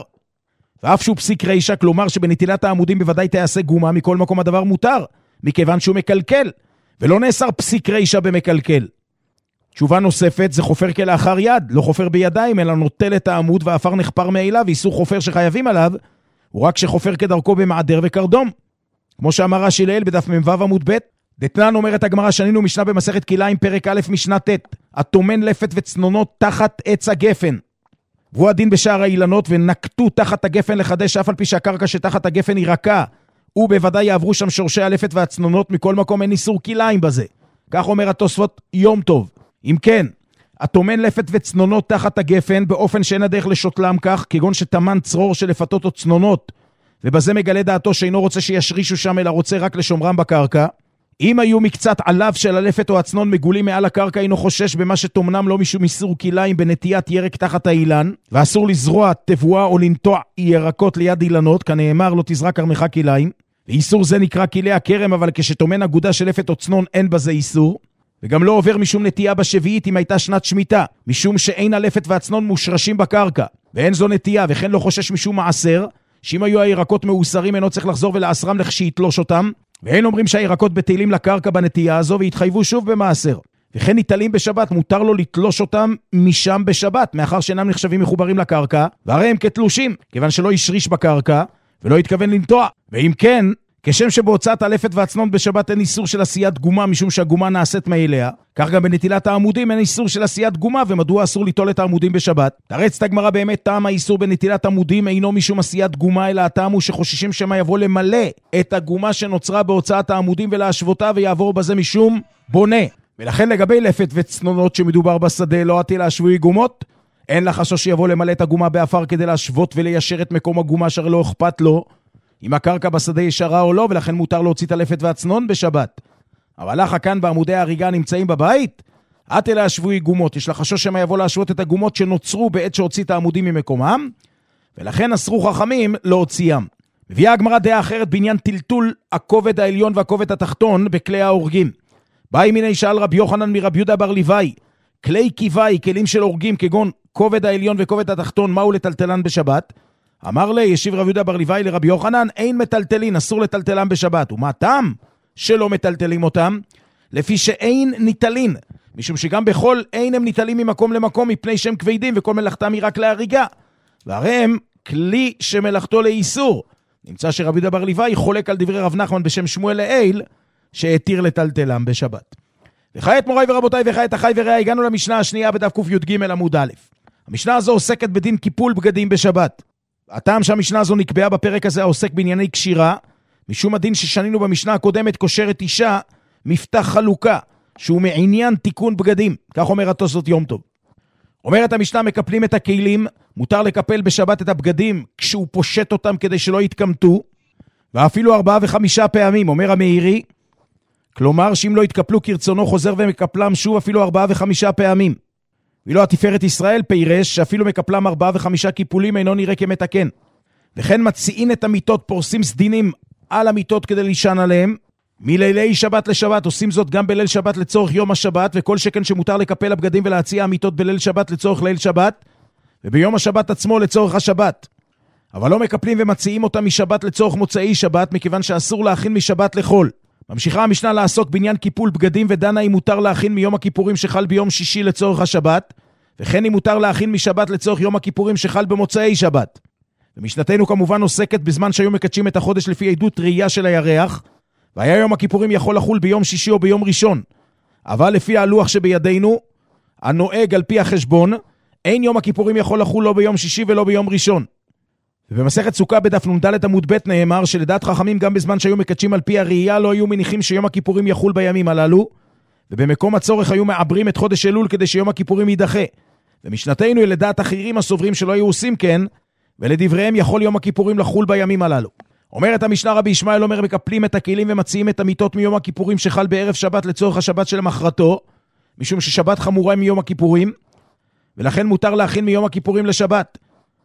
ואף שהוא פסיק רישה, כלומר שבנטילת העמודים בוודאי תעשה גומה, מכל מקום הדבר מותר, מכיוון שהוא מקלקל, ולא נאסר פסיק רישה במקלקל. תשובה נוספת, זה חופר כלאחר יד, לא חופר בידיים, אלא נוטל את העמוד והאפר נחפר מאליו, ואיסור חופר שחייבים עליו, הוא רק שחופר כדרכו במעדר וקרדום. כמו שאמר רש"י לעיל בדף מ"ו עמוד ב', דתנן אומרת הגמרא, שנינו משנה במסכת כליים פרק א' משנה ט', הטומן לפת וצנונות תחת עץ הגפן. והוא הדין בשער האילנות, ונקטו תחת הגפן לחדש, אף על פי שהקרקע שתחת הגפן היא רכה, ובוודאי יעברו שם שורשי הלפת והצנונות, מכל מקום אין איסור כליים בזה. כך אומר התוספות יום טוב. אם כן, הטומן לפת וצנונות תחת הגפן, באופן שאין הדרך לשוטלם כך, כגון שטמן צרור של לפתות או צנונות, ובזה מגלה דעתו שאינו רוצה שישרישו שם, אלא רוצה רק לשומרם בקרקע. אם היו מקצת עליו של הלפת או הצנון מגולים מעל הקרקע, אינו חושש במה שתומנם לא משום איסור כליים בנטיית ירק תחת האילן, ואסור לזרוע תבואה או לנטוע ירקות ליד אילנות, כנאמר לא תזרע כרמך כליים, ואיסור זה נקרא כלי הכרם, אבל כשתומן אגודה של לפת או צנון אין בזה איסור, וגם לא עובר משום נטייה בשביעית אם הייתה שנת שמיטה, משום שאין הלפת והצנון מושרשים בקרקע, ואין זו נטייה, וכן לא חושש משום מעשר, שאם היו הירקות מאוסרים אינו צריך לחזור ולאסרם לכשיתלוש אותם, ואין אומרים שהירקות בטלים לקרקע בנטייה הזו והתחייבו שוב במעשר. וכן ניטלים בשבת, מותר לו לתלוש אותם משם בשבת, מאחר שאינם נחשבים מחוברים לקרקע, והרי הם כתלושים, כיוון שלא ישריש בקרקע ולא התכוון לנטוע. ואם כן, כשם שבהוצאת הלפת והצנון בשבת אין איסור של עשיית גומה, משום שהגומה נעשית מאליה, כך גם בנטילת העמודים אין איסור של עשיית גומה, ומדוע אסור ליטול את העמודים בשבת? תרץ הגמרא, באמת טעם האיסור בנטילת עמודים אינו משום עשיית גומה, אלא הטעם הוא שחוששים שמה יבוא למלא את הגומה שנוצרה בהוצאת העמודים ולהשוותה, ויעבור בזה משום בונה. ולכן לגבי לפת וצנונות שמדובר בשדה לא עתי להשבוי גומות, אין לה חשש שיבוא למלא את הגומה באפר כדי להשוות וליישר את מקום הגומה, שהרי לא אכפת לו אם הקרקע בשדה ישרה או לא, ולכן מותר להוציא את הלפת והצנון בשבת. אבל לך כאן בעמודי ההריגה נמצאים בבית, את אלה השבוי גומות, יש לה חשוש שמה יבוא להשוות את הגומות שנוצרו בעת שהוציא את העמודים ממקומם, ולכן אסרו חכמים להוציאם. מביאה הגמרא דעה אחרת בעניין טלטול הכובד העליון והכובד התחתון בכלי ההורגים. באי מיני שאל רבי יוחנן מרבי יהודה בר לוי, כלי קיוואי, כלים של הורגים, כגון כובד העליון וכובד התחתון, מהו לטלטלן בשבת? אמר לי, ישיב רב יהודה בר לוואי לרבי יוחנן, אין מטלטלין, אסור לטלטלם בשבת. ומה טעם שלא מטלטלים אותם? לפי שאין ניטלין, משום שגם בכל אין הם ניטלים ממקום למקום, מפני שהם כבדים, וכל מלאכתם היא רק להריגה. והרי הם כלי שמלאכתו לאיסור. נמצא שרבי יהודה בר לוואי חולק על דברי רב נחמן בשם שמואל לעיל, שהתיר לטלטלם בשבת. וכעת מוריי ורבותיי, וכעת אחי ורעי, הגענו למשנה השנייה בדף ק"ג עמוד א'. המשנה הזו עוסקת בדין קיפול בגדים בשבת. הטעם שהמשנה הזו נקבעה בפרק הזה העוסק בענייני קשירה, משום הדין ששנינו במשנה הקודמת קושרת אישה מפתח חלוקה, שהוא מעניין תיקון בגדים, כך אומר התוספות יום טוב. אומרת המשנה, מקפלים את הכלים, מותר לקפל בשבת את הבגדים כשהוא פושט אותם כדי שלא יתקמטו, ואפילו 4 ו5 פעמים, אומר המאירי, כלומר שאם לא יתקפלו כרצונו חוזר ומקפלם שוב אפילו 4 ו5 פעמים. ואילו התפארת ישראל פירש שאפילו מקפלם 4 ו5 קיפולים אינו נראה כמתקן. וכן מציעים את המיטות, פורסים סדינים על המיטות כדי לישן עליהם, מלילי שבת לשבת, עושים זאת גם בליל שבת לצורך יום השבת, וכל שכן שמותר לקפל הבגדים ולהציע המיטות בליל שבת לצורך ליל שבת, וביום השבת עצמו לצורך השבת. אבל לא מקפלים ומציעים אותם משבת לצורך מוצאי שבת, מכיוון שאסור להכין משבת לחול. ממשיכה המשנה לעסוק בעניין קיפול בגדים, ודנה אם מותר להכין מיום הכיפורים שחל ביום שישי לצורך השבת, וכן אם מותר להכין משבת לצורך יום הכיפורים שחל במוצאי שבת. ומשנתנו כמובן עוסקת בזמן שהיו מקדשים את החודש לפי עדות ראייה של הירח, והיה יום הכיפורים יכול לחול ביום שישי או ביום ראשון. אבל לפי הלוח שבידינו, הנוהג על פי החשבון, אין יום הכיפורים יכול לחול לא ביום שישי ולא ביום ראשון. ובמסכת סוכה בדף נ"ד עמוד ב' נאמר שלדעת חכמים גם בזמן שהיו מקדשים על פי הראייה לא היו מניחים שיום הכיפורים יחול בימים הללו, ובמקום הצורך היו מעברים את חודש אלול כדי שיום הכיפורים יידחה. ומשנתנו היא לדעת אחרים הסוברים שלא היו עושים כן, ולדבריהם יכול יום הכיפורים לחול בימים הללו. אומרת המשנה, רבי ישמעאל אומר, מקפלים את הכלים ומציעים את המיטות מיום הכיפורים שחל בערב שבת לצורך השבת של מחרתו, משום ששבת חמורה מיום הכיפורים, ולכן מותר להכין מיום הכיפורים לשבת.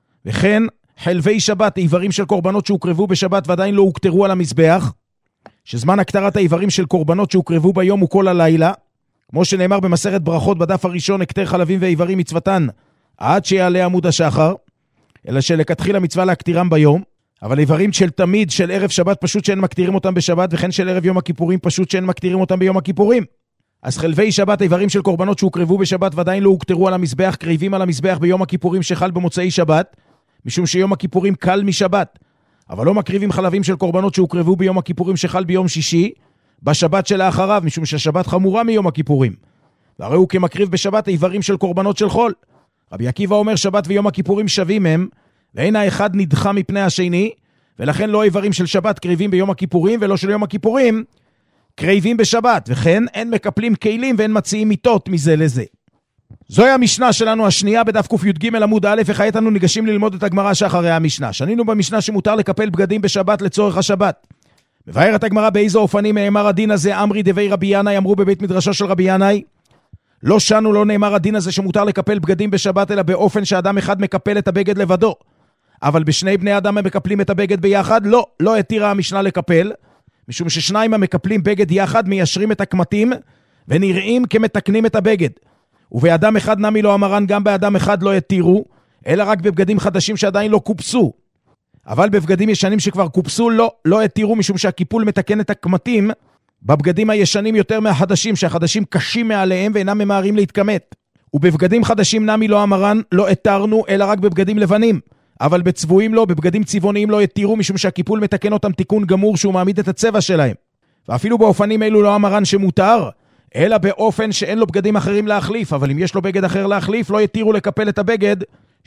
וכן חלבי שבת, איברים של קורבנות שהוקרבו בשבת ועדיין לא הוקטרו על המזבח, שזמן הקטרת האיברים של קורבנות שהוקרבו ביום הוא כל הלילה, כמו שנאמר במסכת ברכות בדף הראשון, הקטר חלבים ואיברים מצוותן עד שיעלה עמוד השחר, אלא שלכתחילה מצווה להקטירם ביום, אבל איברים של תמיד של ערב שבת פשוט שאין מקטירים אותם בשבת, וכן של ערב יום הכיפורים פשוט שאין מקטירים אותם ביום הכיפורים. אז חלבי שבת, איברים של קורבנות שהוקרבו בשבת ועדיין לא הוקטרו על המזבח, קריבים על המזבח ביום הכיפורים שחל במוצאי שבת, משום שיום הכיפורים קל משבת. אבל לא מקריבים חלבים של קורבנות שהוקרבו ביום הכיפורים שחל ביום שישי, בשבת שלאחריו, משום שהשבת חמורה מיום הכיפורים. והרי הוא כמקריב בשבת איברים של קורבנות של חול. רבי עקיבא אומר שבת ויום הכיפורים שווים הם, ואין האחד נדחה מפני השני, ולכן לא איברים של שבת קריבים ביום הכיפורים, ולא של יום הכיפורים קריבים בשבת, וכן אין מקפלים כלים ואין מציעים מיטות מזה לזה. זוהי המשנה שלנו השנייה בדף ק"ג עמוד א', וכעת אנו ניגשים ללמוד את הגמרא שאחרי המשנה. שנינו במשנה שמותר לקפל בגדים בשבת לצורך השבת. מבארת הגמרא באיזו אופנים נאמר הדין הזה, אמרי דבי רבי ינאי, אמרו בבית מדרשו של רבי ינאי, לא שנו לא נאמר הדין הזה שמותר לקפל בגדים בשבת, אלא באופן שאדם אחד מקפל את הבגד לבדו. אבל בשני בני אדם הם מקפלים את הבגד ביחד? לא התירה המשנה לקפל, משום ששניים המקפלים בגד יחד מיישרים את הקמטים ונראים כמתקנים את הבגד. ובאדם אחד נמי לא אמרן, גם באדם אחד לא התירו, אלא רק בבגדים חדשים שעדיין לא קופסו. אבל בבגדים ישנים שכבר קופסו לא התירו, משום שהקיפול מתקן את הקמטים בבגדים הישנים יותר מהחדשים, שהחדשים קשים מעליהם ואינם ממהרים להתקמת. ובבגדים חדשים נמי לא אמרן, לא התרנו, אלא רק בבגדים לבנים. אבל בצבועים לא, בבגדים צבעוניים לא התירו, משום שהקיפול מתקן אותם תיקון גמור שהוא מעמיד את הצבע שלהם. ואפילו באופנים אלו לא אמרן שמותר, אלא באופן שאין לו בגדים אחרים להחליף, אבל אם יש לו בגד אחר להחליף, לא יתירו לקפל את הבגד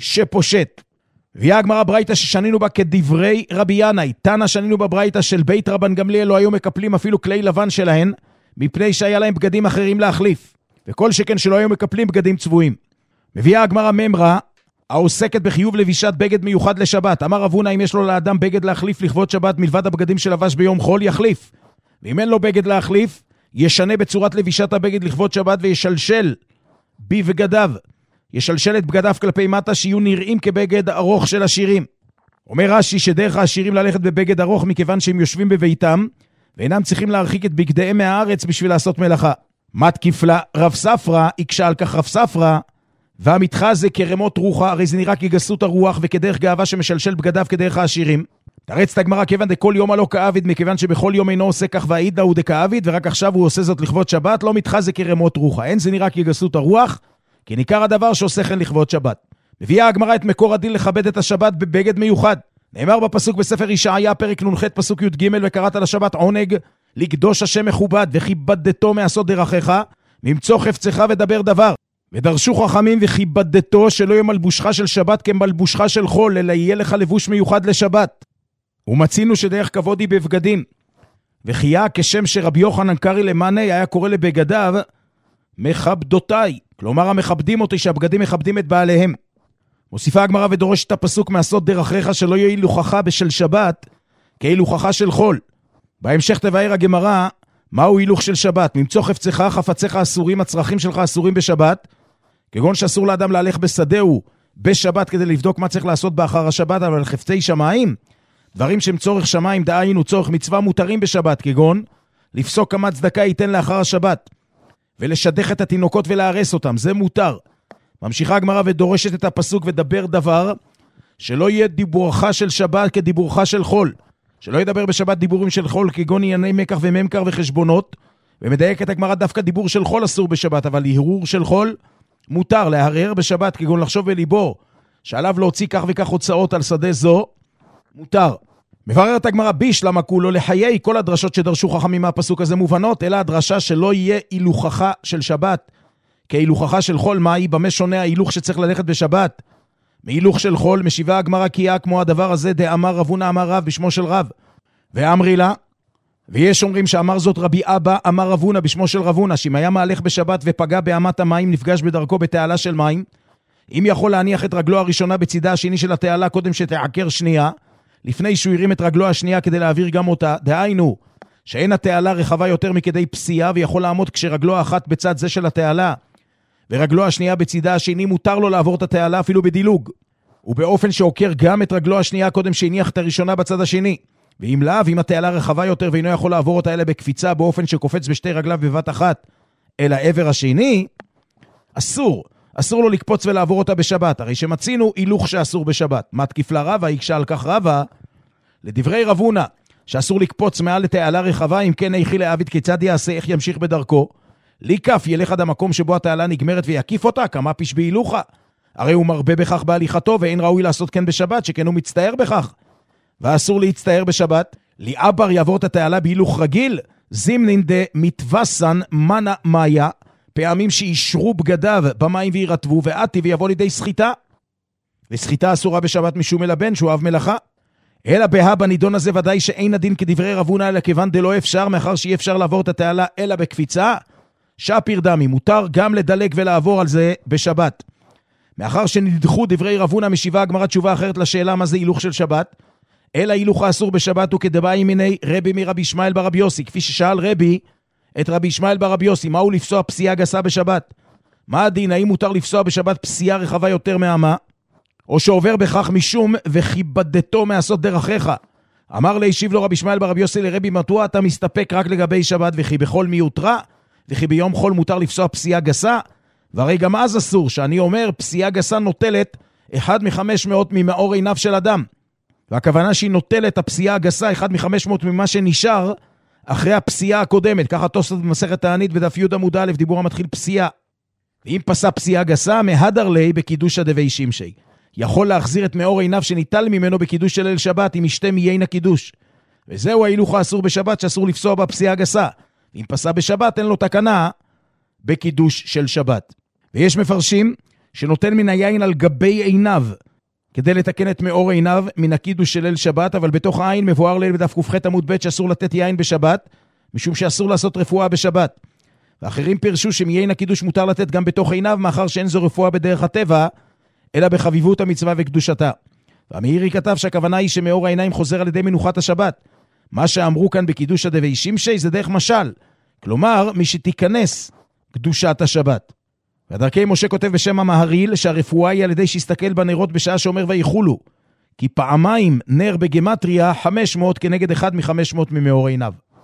שפושט. והיא הגמרא ברייתא ששנינו בה כדברי רבי ינאי, תנא שנינו בברייתא של בית רבן גמליאל לא היו מקפלים אפילו כלי לבן שלהן, מפני שהיה להם בגדים אחרים להחליף, וכל שכן שלא היו מקפלים בגדים צבועים. מביאה הגמרא ממרא, העוסקת בחיוב לבישת בגד מיוחד לשבת. אמר רב הונא, אם יש לו לאדם בגד להחליף לכבוד שבת מלבד הבגדים שלבש ביום חול, יחליף. ואם אין לו בגד להחליף, ישנה בצורת לבישת הבגד לכבוד שבת וישלשל בבגדיו. ישלשל את בגדיו כלפי מטה שיהיו נראים כבגד ארוך של עשירים. אומר רש"י שדרך העשירים ללכת בבגד ארוך מכיוון שהם יושבים בביתם ואינם צריכים להרחיק את בגדיהם מהארץ בשביל לעשות מלאכה. מתקיף לה רב ספרא, יקשה על כך רב ספרא, והמתחזה כרמות רוחה, הרי זה נראה כגסות הרוח וכדרך גאווה שמשלשל בגדיו כדרך העשירים. תרץ את הגמרא כיוון דכל יום לא כאביד, מכיוון שבכל יום אינו עושה כך והעיד הוא דכאביד, ורק עכשיו הוא עושה זאת לכבוד שבת, לא מתחזה כרמות רוחה. אין זה נראה כגסות הרוח, כי ניכר הדבר שעושה כן לכבוד שבת. מביאה הגמרא את מקור הדין לכבד את השבת בבגד מיוחד. נאמר בפסוק בספר ישעיה פרק נ"ח פסוק י"ג, וקראת לשבת עונג לקדוש השם מכובד, וכיבדתו מעשות דרכיך, ממצוא חפצך ודבר דבר. ודרשו חכמים וכיבדתו שלא יהיה מלבושך של שבת כמלבושך של חול, אלא יהיה לך לבוש מיוחד לשבת. ומצינו שדרך כבוד היא בבגדים. וחייה כשם שרבי יוחנן קרי למאני היה קורא לבגדיו מכבדותיי, כלומר המכבדים אותי, שהבגדים מכבדים את בעליהם. מוסיפה הגמרא ודורשת את הפסוק מעשות דרכיך שלא יהיה הילוכך בשל שבת כהילוכך של חול. בהמשך תבאר הגמרא מהו הילוך של שבת. ממצוא חפצך חפציך אסורים, הצרכים שלך אסורים בשבת, כגון שאסור לאדם להלך בשדהו בשבת כדי לבדוק מה צריך לעשות באחר השבת, אבל חפצי שמיים, דברים שהם צורך שמיים, דהיינו צורך מצווה, מותרים בשבת, כגון לפסוק כמה צדקה ייתן לאחר השבת, ולשדך את התינוקות ולהרס אותם, זה מותר. ממשיכה הגמרא ודורשת את הפסוק ודבר דבר, שלא יהיה דיבורך של שבת כדיבורך של חול, שלא ידבר בשבת דיבורים של חול, כגון ענייני מקח וממכר וחשבונות, ומדייק את הגמרא דווקא דיבור של חול אסור בשבת, אבל הרהור של חול מותר. להרהר בשבת, כגון לחשוב בליבו שעליו להוציא כך וכך הוצאות על שדה זו, מותר. מבררת הגמרא בישלמה כולו לחיי, כל הדרשות שדרשו חכמים מהפסוק הזה מובנות, אלא הדרשה שלא יהיה הילוכך של שבת כהילוכך של חול. מה היא? במה שונה ההילוך שצריך ללכת בשבת מהילוך של חול? משיבה הגמרא כי כמו הדבר הזה דאמר רבונה אמר רב בשמו של רב, ואמרי לה, ויש אומרים שאמר זאת רבי אבא אמר רבונה בשמו של רבונה, שאם היה מהלך בשבת ופגע באמת המים, נפגש בדרכו בתעלה של מים, אם יכול להניח את רגלו הראשונה בצידה השני של התעלה קודם שתעקר שנייה, לפני שהוא הרים את רגלו השנייה כדי להעביר גם אותה, דהיינו שאין התעלה רחבה יותר מכדי פסיעה, ויכול לעמוד כשרגלו האחת בצד זה של התעלה ורגלו השנייה בצידה השני, מותר לו לעבור את התעלה אפילו בדילוג, ובאופן שעוקר גם את רגלו השנייה קודם שהניח את הראשונה בצד השני. ואם לאו, אם התעלה רחבה יותר ואינו יכול לעבור אותה אלא בקפיצה, באופן שקופץ בשתי רגליו בבת אחת אל העבר השני, אסור לו לקפוץ ולעבור אותה בשבת, הרי שמצינו הילוך שאסור בשבת. מתקיף לה רבא, יקשה על כך רבא, לדברי רבונה שאסור לקפוץ מעל לתעלה רחבה, אם כן היכי לעביד כיצד יעשה, איך ימשיך בדרכו? ליקף ילך עד המקום שבו התעלה נגמרת ויקיף אותה, כמה פיש בהילוכה, הרי הוא מרבה בכך בהליכתו, ואין ראוי לעשות כן בשבת, שכן הוא מצטער בכך, ואסור להצטער בשבת. ליאבר יעבור את התעלה בהילוך רגיל, זימנין דה מתווסן מנה מאיה, פעמים שישרו בגדיו במים וירטבו, ועתי ויבוא לידי סחיטה, וסחיטה אסורה בשבת משום מלבן שהוא אב מלאכה. אלא בהה בנידון הזה ודאי שאין הדין כדברי רבונה, אלא כיוון דלא אפשר, מאחר שאי אפשר לעבור את התעלה אלא בקפיצה, שפיר דמי, מותר גם לדלג ולעבור על זה בשבת. מאחר שנדחו דברי רבונה, משיבה הגמרא תשובה אחרת לשאלה מה זה הילוך של שבת, אלא הילוך האסור בשבת הוא כדבאי מיני רבי מרבי ישמעאל ברבי יוסי, כפי ששאל רבי את רבי ישמעאל ברבי יוסי, מהו לפסוע פסיעה גסה בשבת? מה הדין? האם מותר לפסוע בשבת פסיעה רחבה יותר מהמה? או שעובר בכך משום וכיבדתו מעשות דרכיך? אמר להשיב לו רבי ישמעאל ברבי יוסי לרבי, מדוע אתה מסתפק רק לגבי שבת, וכי בכל מיותרה, וכי ביום חול מותר לפסוע פסיעה גסה? והרי גם אז אסור, שאני אומר פסיעה גסה נוטלת 1 מ-500 ממאור עיניו של אדם, והכוונה שהיא נוטלת הפסיעה הגסה 1 מ-500 ממה שנשאר אחרי הפסיעה הקודמת. ככה תוספות במסכת תענית בדף י' עמוד א', דיבור המתחיל פסיעה. ואם פסע פסיעה גסה, מהדר לי בקידושא דבי שמשי, יכול להחזיר את מאור עיניו שניטל ממנו בקידוש של ליל שבת, אם ישתה מיין הקידוש. וזהו ההילוך האסור בשבת, שאסור לפסוע בפסיעה גסה. אם פסע בשבת אין לו תקנה בקידוש של שבת. ויש מפרשים שנותן מן היין על גבי עיניו כדי לתקן את מאור עיניו מן הקידוש של ליל שבת, אבל בתוך העין מבואר ליל בדף ק"ח עמוד ב' שאסור לתת יין בשבת, משום שאסור לעשות רפואה בשבת. ואחרים פירשו שמיין הקידוש מותר לתת גם בתוך עיניו, מאחר שאין זו רפואה בדרך הטבע, אלא בחביבות המצווה וקדושתה. והמאירי כתב שהכוונה היא שמאור העיניים חוזר על ידי מנוחת השבת. מה שאמרו כאן בקידושא דבי שמשי זה דרך משל, כלומר מי שתיכנס קדושת השבת. והדרכי משה כותב בשם המהריל שהרפואה היא על ידי שיסתכל בנרות בשעה שאומר ויחולו, כי פעמיים נר בגמטריה 500 כנגד 1 מ-500 ממאור עיניו.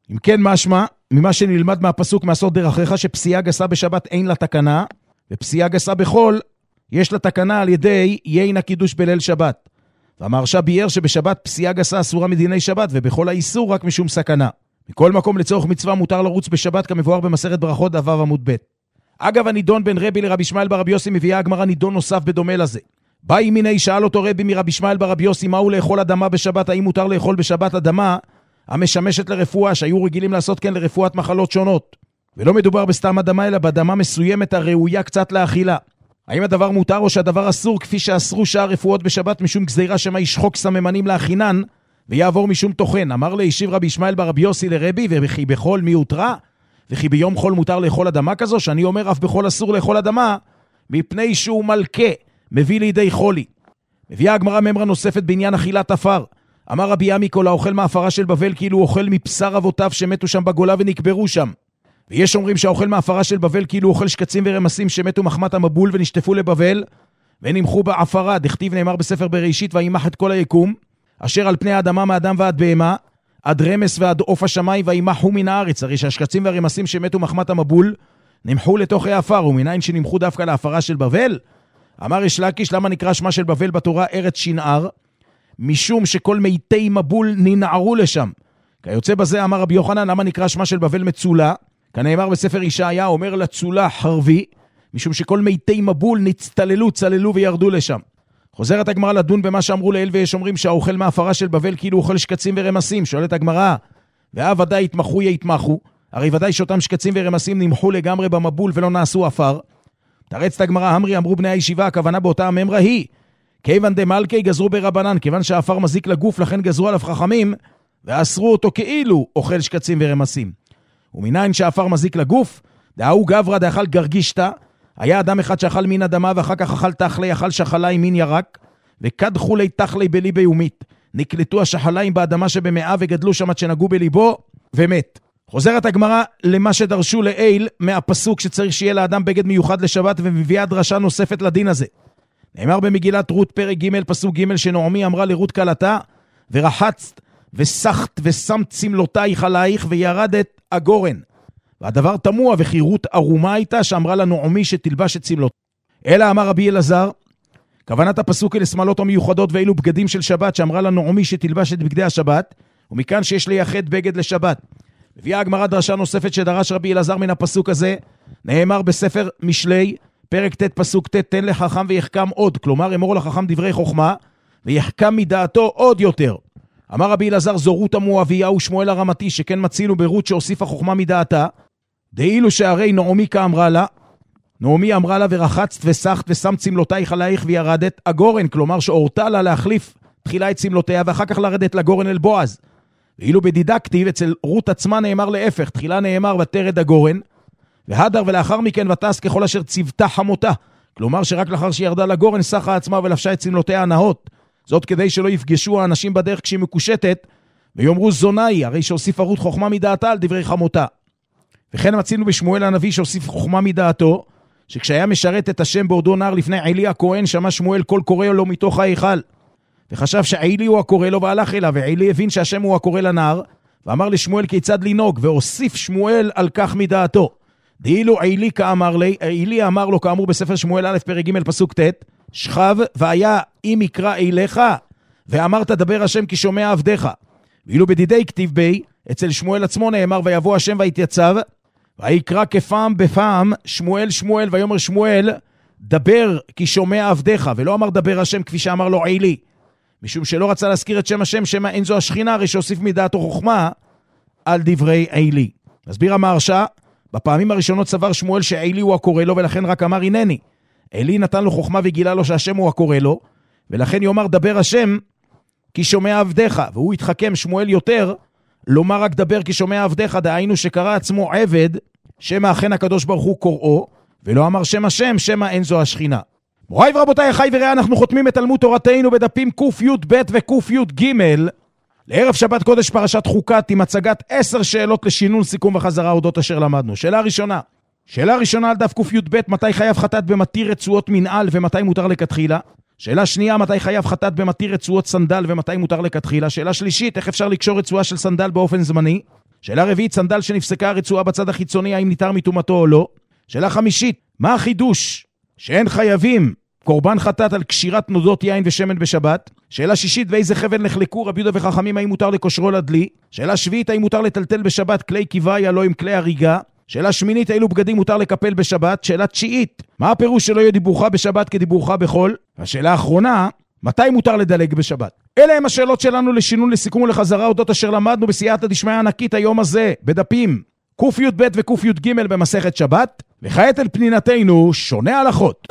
אם כן משמע, ממה שנלמד מהפסוק מעשות דרכיך, שפסיעה גסה בשבת אין לה תקנה, ופסיעה גסה בחול יש לה תקנה על ידי יין הקידוש בליל שבת. והמהרש"א ביאר שבשבת פסיעה גסה אסורה מדיני שבת, ובכל האיסור רק משום סכנה. מכל מקום לצורך מצווה מותר לרוץ בשבת, כמבואר במסכת ברכות דף עמוד ב'. אגב, הנידון בין רבי לרבי ישמעאל ברבי יוסי מביאה הגמרא נידון נוסף בדומה לזה. בא ימיני, שאל אותו רבי מרבי ישמעאל ברבי יוסי, מהו לאכול אדמה בשבת? האם מותר לאכול בשבת אדמה המשמשת לרפואה, שהיו רגילים לעשות כן לרפואת מחלות שונות? ולא מדובר בסתם אדמה, אלא באדמה מסוימת הראויה קצת לאכילה. האם הדבר מותר או שהדבר אסור, כפי שאסרו שאר רפואות בשבת משום גזירה שמה ישחוק סממנים להכינן ויעבור משום תוכן? אמר להשיב רבי ישמעאל ברבי יוסי לרבי, וכי בכל מי הותרה? וכי ביום חול מותר לאכול אדמה כזו? שאני אומר אף בכל אסור לאכול אדמה, מפני שהוא מלכה, מביא לידי חולי. מביאה הגמרא ממרה נוספת בעניין אכילת אפר. אמר רבי עמי, כל האוכל מהאפרה של בבל כאילו אוכל מבשר אבותיו שמתו שם בגולה ונקברו שם. ויש אומרים שהאוכל מהאפרה של בבל כאילו אוכל שקצים ורמסים שמתו מחמת המבול ונשטפו לבבל ונמחו באפרה. דכתיב נאמר בספר בראשית, וימח את כל היקום אשר על פני האדמה מאדם ועד בהמה עד רמס ועד עוף השמיים, וימחו מן הארץ. הרי שהשקצים והרמסים שמתו מחמת המבול נמחו לתוך האפר, ומנין שנמחו דווקא לאפרה של בבל? אמר יש לקיש, למה נקרא שמה של בבל בתורה ארץ שנער? משום שכל מיתי מבול ננערו לשם. כיוצא בזה אמר רבי יוחנן, למה נקרא שמה של בבל מצולה? כנאמר בספר ישעיה, אומר לצולה חרבי, משום שכל מיתי מבול נצטללו, צללו וירדו לשם. חוזרת הגמרא לדון במה שאמרו לאל, ויש אומרים שהאוכל מהאפרה של בבל כאילו אוכל שקצים ורמסים. שואלת הגמרא, ודאי יתמחו יתמחו, הרי ודאי שאותם שקצים ורמסים נמחו לגמרי במבול ולא נעשו אפר. תרצת הגמרא, אמרו בני הישיבה, הכוונה באותה הממרה היא, כיוון דמלכי גזרו ברבנן, כיוון שהאפר מזיק לגוף, לכן גזרו עליו חכמים, ואסרו אותו כאילו אוכל שקצים ורמסים. ומנין שהאפר מזיק לגוף, דאו גברא דאכל גרגישתא, היה אדם אחד שאכל מין אדמה, ואחר כך אכל תחלי, אכל שחליים מין ירק, וכדחו לי תחלי בליבי ומית. נקלטו השחליים באדמה שבמאה, וגדלו שם עד שנגעו בליבו, ומת. חוזרת הגמרא למה שדרשו לאל מהפסוק שצריך שיהיה לאדם בגד מיוחד לשבת, ומביאה דרשה נוספת לדין הזה. נאמר במגילת רות פרק ג' פסוק ג', שנעמי אמרה לרות כלתה, ורחצת וסחת ושמת צמלותייך עלייך וירדת הגורן. והדבר תמוה, וכי רות ערומה הייתה שאמרה לנעמי שתלבש את צמלות. אלא אמר רבי אלעזר, כוונת הפסוק אלה שמלות המיוחדות ואילו בגדים של שבת, שאמרה לנעמי שתלבש את בגדי השבת, ומכאן שיש לייחד בגד לשבת. מביאה הגמרא דרשה נוספת שדרש רבי אלעזר מן הפסוק הזה, נאמר בספר משלי, פרק ט' פסוק ט', תן לחכם ויחכם עוד, כלומר אמור לחכם דברי חוכמה, ויחכם מדעתו עוד יותר. אמר רבי אלעזר, זו רות המואביה ושמואל הרמתי, שכן מצינו ברות שהוסיפה חוכמה מדעתה, דאילו שהרי נעמי כאמרה לה, נעמי אמרה לה ורחצת וסחת ושמת צמלותייך עלייך וירדת הגורן, כלומר שהורתה לה להחליף תחילה את צמלותיה ואחר כך לרדת לגורן אל בועז. ואילו בדידקטיב אצל רות עצמה נאמר להפך, תחילה נאמר ותרד הגורן, והדר ולאחר מכן ותעש ככל אשר צוותה חמותה, כלומר שרק לאחר שירדה לגורן סחה עצמה ולבשה את צמלותיה הנאות, זאת כדי שלא יפגשו האנשים בדרך כשהיא מקושטת ויאמרו זונאי, הרי שהוסיפה רות חוכמה מדעתה על דברי חמותה. וכן מצינו בשמואל הנביא שהוסיף חוכמה מדעתו, שכשהיה משרת את השם בעודו נער לפני עלי הכהן, שמע שמואל קול קורא לו מתוך ההיכל, וחשב שעלי הוא הקורא לו והלך אליו, ועלי הבין שהשם הוא הקורא לנער, ואמר לשמואל כיצד לנהוג, והוסיף שמואל על כך מדעתו. דאילו עלי כאמר לי, עלי אמר לו כאמור בספר שמואל א' פרק ג' פסוק ט', שכב והיה אם יקרא אליך, ואמרת דבר השם כי שומע עבדך. ואילו בדידי כתיב בי, אצל שמואל עצמו נאמר ויבוא השם ויתייצב, ויקרא כפעם בפעם שמואל שמואל, ויאמר שמואל דבר כי שומע עבדך, ולא אמר דבר השם כפי שאמר לו עלי, משום שלא רצה להזכיר את שם השם, שמה אין זו השכינה, הרי שהוסיף מדעתו חוכמה על דברי עלי. מסביר המהרש"א, בפעמים הראשונות סבר שמואל שעלי הוא הקורא לו, ולכן רק אמר הנני. עלי נתן לו חוכמה וגילה לו שהשם הוא הקורא לו, ולכן יאמר דבר השם כי שומע עבדך, והוא התחכם שמואל יותר לומר רק דבר כי שומע עבדך, דהיינו שקרא עצמו עבד, שמה אכן הקדוש ברוך הוא קוראו, ולא אמר שם השם, שמה אין זו השכינה. מוריי ורבותיי, אחי ורעי, אנחנו חותמים את תלמוד תורתנו בדפים ק"י"ב וק"י"ג לערב שבת קודש פרשת חוקת, עם הצגת 10 שאלות לשינון, סיכום וחזרה אודות אשר למדנו. שאלה ראשונה על דף ק"י"ב, מתי חייב חטאת במתיר רצועות מנעל ומתי מותר לכתחילה? שאלה שנייה, מתי חייב חטאת במתיר רצועות סנדל ומתי מותר לכתחילה? שאלה שלישית, איך אפשר לקשור רצועה של סנדל באופן זמני? שאלה רביעית, סנדל שנפסקה הרצועה בצד החיצוני, האם ניתר מטומאתו או לא? שאלה חמישית, מה החידוש שאין חייבים קורבן חטאת על קשירת נודות יין ושמן בשבת? שאלה שישית, ואיזה חבל נחלקו רבי יהודה וחכמים, האם מותר לקושרו לדלי? שאלה שביעית, האם מותר לטלטל בשבת כלי קיביה לא עם כלי הריגה? שאלה שמינית, אילו בגדים מותר לקפל בשבת? שאלה תשיעית, מה הפירוש שלא יהיה דיבורך בשבת כדיבורך בחול? והשאלה האחרונה, מתי מותר לדלג בשבת? אלה הם השאלות שלנו לשינון, לסיכום ולחזרה, אודות אשר למדנו בסייעתא דשמיא הענקית היום הזה, בדפים קי"ב וקי"ג במסכת שבת, וכעת אל פנינתנו שונה הלכות.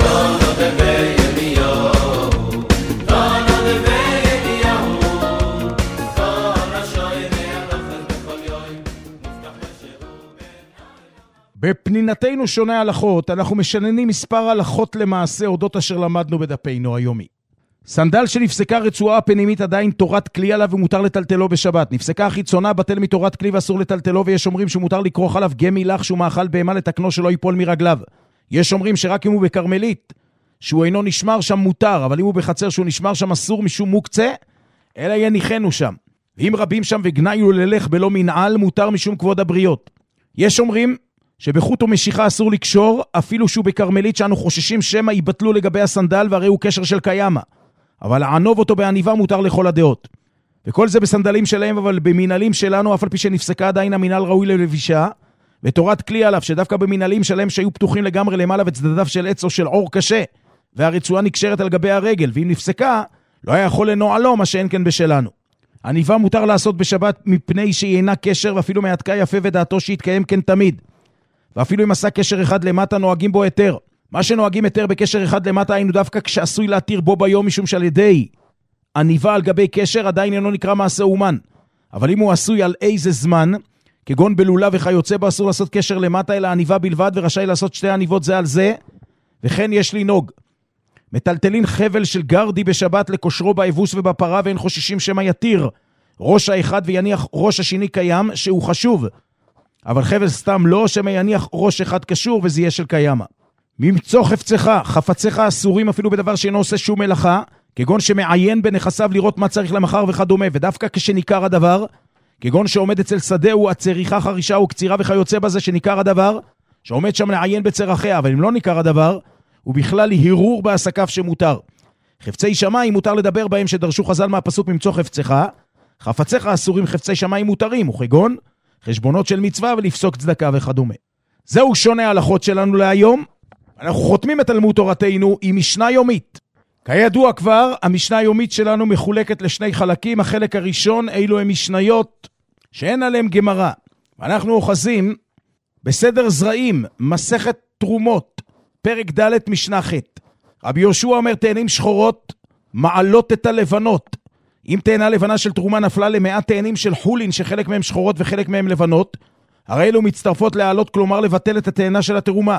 בפנינתנו שונה הלכות, אנחנו משננים מספר הלכות למעשה אודות אשר למדנו בדפינו היומי. סנדל שנפסקה רצועה פנימית עדיין תורת כלי עליו ומותר לטלטלו בשבת. נפסקה חיצונה בטל מתורת כלי ואסור לטלטלו, ויש אומרים שמותר לקרוח עליו גמי לך שהוא מאכל בהמה לתקנו שלא ייפול מרגליו. יש אומרים שרק אם הוא בקרמלית שהוא אינו נשמר שם מותר, אבל אם הוא בחצר שהוא נשמר שם אסור משום מוקצה, אלא יניחנו שם. ואם רבים שם וגניו ללך בלא מנעל מותר משום כבוד הבריות. יש אומרים שבחוט ומשיכה אסור לקשור אפילו שהוא בקרמלית, שאנו חוששים שמא ייבטלו לגבי הסנדל והרי הוא קשר של קיימה. אבל לענוב אותו בעניבה מותר לכל הדעות. וכל זה בסנדלים שלהם, אבל במנהלים שלנו, אף על פי שנפסקה עדיין המנהל ראוי ללבישה, ותורת כלי עליו, שדווקא במנהלים שלהם שהיו פתוחים לגמרי למעלה וצדדיו של עץ או של אור קשה, והרצועה נקשרת על גבי הרגל, ואם נפסקה, לא היה יכול לנועלו, מה שאין כן בשלנו. עניבה מותר לעשות בשבת מפני שהיא אינה קשר, ואפילו מעתקה יפה ודעתו שיתקיים כן תמיד. ואפילו אם עשה קשר אחד למטה, נוהגים בו יותר. מה שנוהגים יותר בקשר אחד למטה היינו דווקא כשעשוי להתיר בו ביום, משום שעל ידי עניבה על גבי קשר עדיין אינו נקרא מעשה אומן. אבל אם הוא עשוי על איזה זמן, כגון בלולה וכיוצא בו, אסור לעשות קשר למטה אלא עניבה בלבד, ורשאי לעשות שתי עניבות זה על זה, וכן יש לנהוג. מטלטלין חבל של גרדי בשבת לקושרו באבוס ובפרה, ואין חוששים שמא יתיר ראש האחד ויניח ראש השני קיים, שהוא חשוב. אבל חבל סתם לא, שמא יניח ראש אחד קשור וזה יהיה של קיימה. ממצוא חפציך אסורים אפילו בדבר שאינו עושה שום מלאכה, כגון שמעיין בנכסיו לראות מה צריך למחר וכדומה, ודווקא כשניקר הדבר, כגון שעומד אצל שדהו הצריכה חרישה וקצירה וכיוצא בזה שניקר הדבר, שעומד שם לעיין בצרכיה, אבל אם לא ניקר הדבר, הוא בכלל הרהור בעסקיו שמותר. חפצי שמיים מותר לדבר בהם שדרשו חז"ל מהפסוק ממצוא חפציך אסורים חפצי שמיים מותרים, וכגון חשבונות של מצווה ולפסוק צדקה וכדומה. זהו שונה ההלכות שלנו להיום. אנחנו חותמים את תלמוד תורתנו עם משנה יומית. כידוע כבר, המשנה היומית שלנו מחולקת לשני חלקים. החלק הראשון, אילו הם משניות שאין עליהם גמרא. ואנחנו אוחזים בסדר זרעים, מסכת תרומות, פרק ד' משנה ח'. רבי יהושע אומר, תאנים שחורות מעלות את הלבנות. אם תאנה לבנה של תרומה נפלה ל100 תאנים של חולין, שחלק מהם שחורות וחלק מהם לבנות, הרי אלו מצטרפות להעלות, כלומר לבטל את התאנה של התרומה.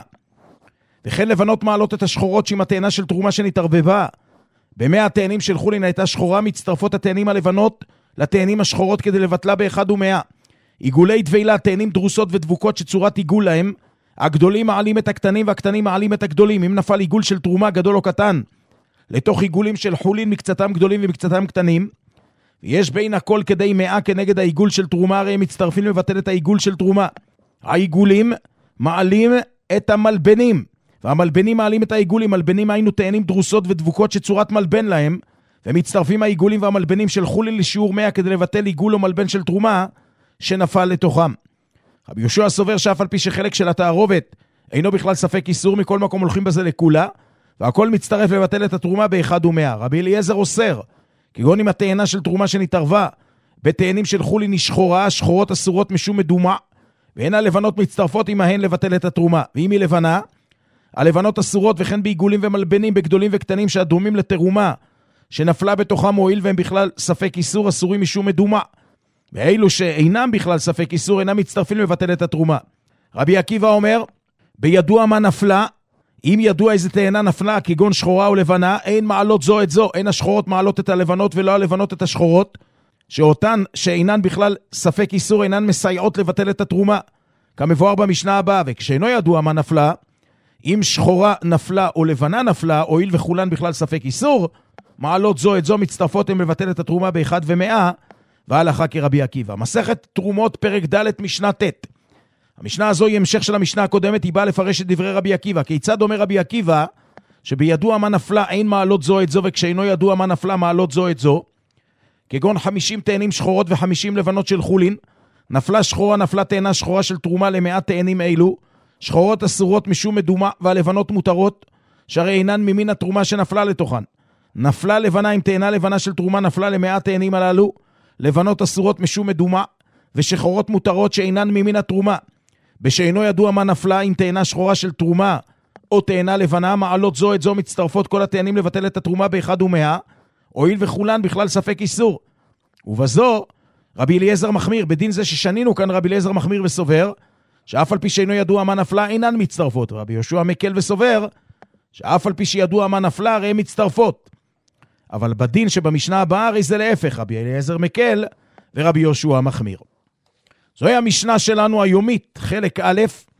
וכן לבנות מעלות את השחורות שעם התאנה של תרומה שנתערבבה. ב100 תאנים של חולין הייתה שחורה, מצטרפות התאנים הלבנות לתאנים השחורות כדי לבטלה באחד ו100. עיגולי דבילה, תאנים דרוסות ודבוקות שצורת עיגול להם, הגדולים מעלים את הקטנים והקטנים מעלים את הגדולים. אם נפל עיגול של תרומה גדול או קטן לתוך עיגולים של חולין, מקצתם גדולים ומקצתם קטנים, יש בין הכל כדי 100 כנגד העיגול של תרומה, הרי הם מצטרפים לבטל את העיגול של תרומה. העיגולים מעלים את המלבנים, והמלבנים מעלים את העיגולים. מלבנים היינו תאנים דרוסות ודבוקות שצורת מלבן להם, ומצטרפים העיגולים והמלבנים של חולין לשיעור 100 כדי לבטל עיגול או מלבן של תרומה שנפל לתוכם. רבי יהושע סובר שאף על פי שחלק של התערובת אינו בכלל ספק איסור, מכל מקום הולכים בזה לכולה, והכל מצטרף לבטל את התרומה באחד ו100. רבי אליעזר אוסר, כגון אם התאנה של תרומה שנתערבה בתאנים של חולין היא שחורה, שחורות אסורות משום מדומה, והן הלבנות מצטרפות עמהן לבטל את התרומה. ואם היא לבנה, הלבנות אסורות, וכן בעיגולים ומלבנים בגדולים וקטנים שהדומים לתרומה שנפלה בתוכם מועיל והם בכלל ספק איסור, אסורים משום מדומה. ואילו שאינם בכלל ספק איסור אינם מצטרפים לבטל את התרומה. רבי עקיבא אומר, בידוע מה נפלה, אם ידוע איזה תאנה נפלה, כגון שחורה או לבנה, אין מעלות זו את זו, אין השחורות מעלות את הלבנות ולא הלבנות את השחורות, שאותן שאינן בכלל ספק איסור אינן מסייעות לבטל את התרומה, כמבואר במשנה הבאה. וכשאינו ידוע מה נפלה, אם שחורה נפלה או לבנה נפלה, הואיל וכולן בכלל ספק איסור, מעלות זו את זו מצטרפות הם לבטל את התרומה באחד ו100, והלכה כרבי עקיבא. מסכת תרומות פרק ד' משנה ט'. המשנה הזו היא המשך של המשנה הקודמת, היא באה לפרש את דברי רבי עקיבא. כיצד אומר רבי עקיבא, שבידוע מה נפלה אין מעלות זו את זו, וכשאינו ידוע מה נפלה מעלות זו את זו, כגון 50 תאנים שחורות ו50 לבנות של חולין, נפלה שחורה, נפלה תאנה שחורה של תרומה ל100 תאנים אלו, שחורות אסורות משום מדומה, והלבנות מותרות, שהרי אינן ממין התרומה שנפלה לתוכן. נפלה לבנה עם תאנה לבנה של תרומה, נפלה ל100 תאנים הללו, לבנות אסורות משום מדומה, ושחורות מותרות שאינן ממין התרומה. בשאינו ידוע מה נפלה עם תאנה שחורה של תרומה, או תאנה לבנה, מעלות זו את זו מצטרפות כל התאנים לבטל את התרומה באחד ומאה, הואיל וכולן בכלל ספק איסור. ובזו, רבי אליעזר מחמיר, בדין זה ששנינו כאן רבי אליעזר מחמיר וסובר, שאף על פי שאינו ידוע מה נפלה, אינן מצטרפות. רבי יהושע מקל וסובר, שאף על פי שידוע מה נפלה, הרי הן מצטרפות. אבל בדין שבמשנה הבאה, הרי זה להפך, רבי אליעזר מקל ורבי יהושע מחמיר. זוהי המשנה שלנו היומית, חלק א',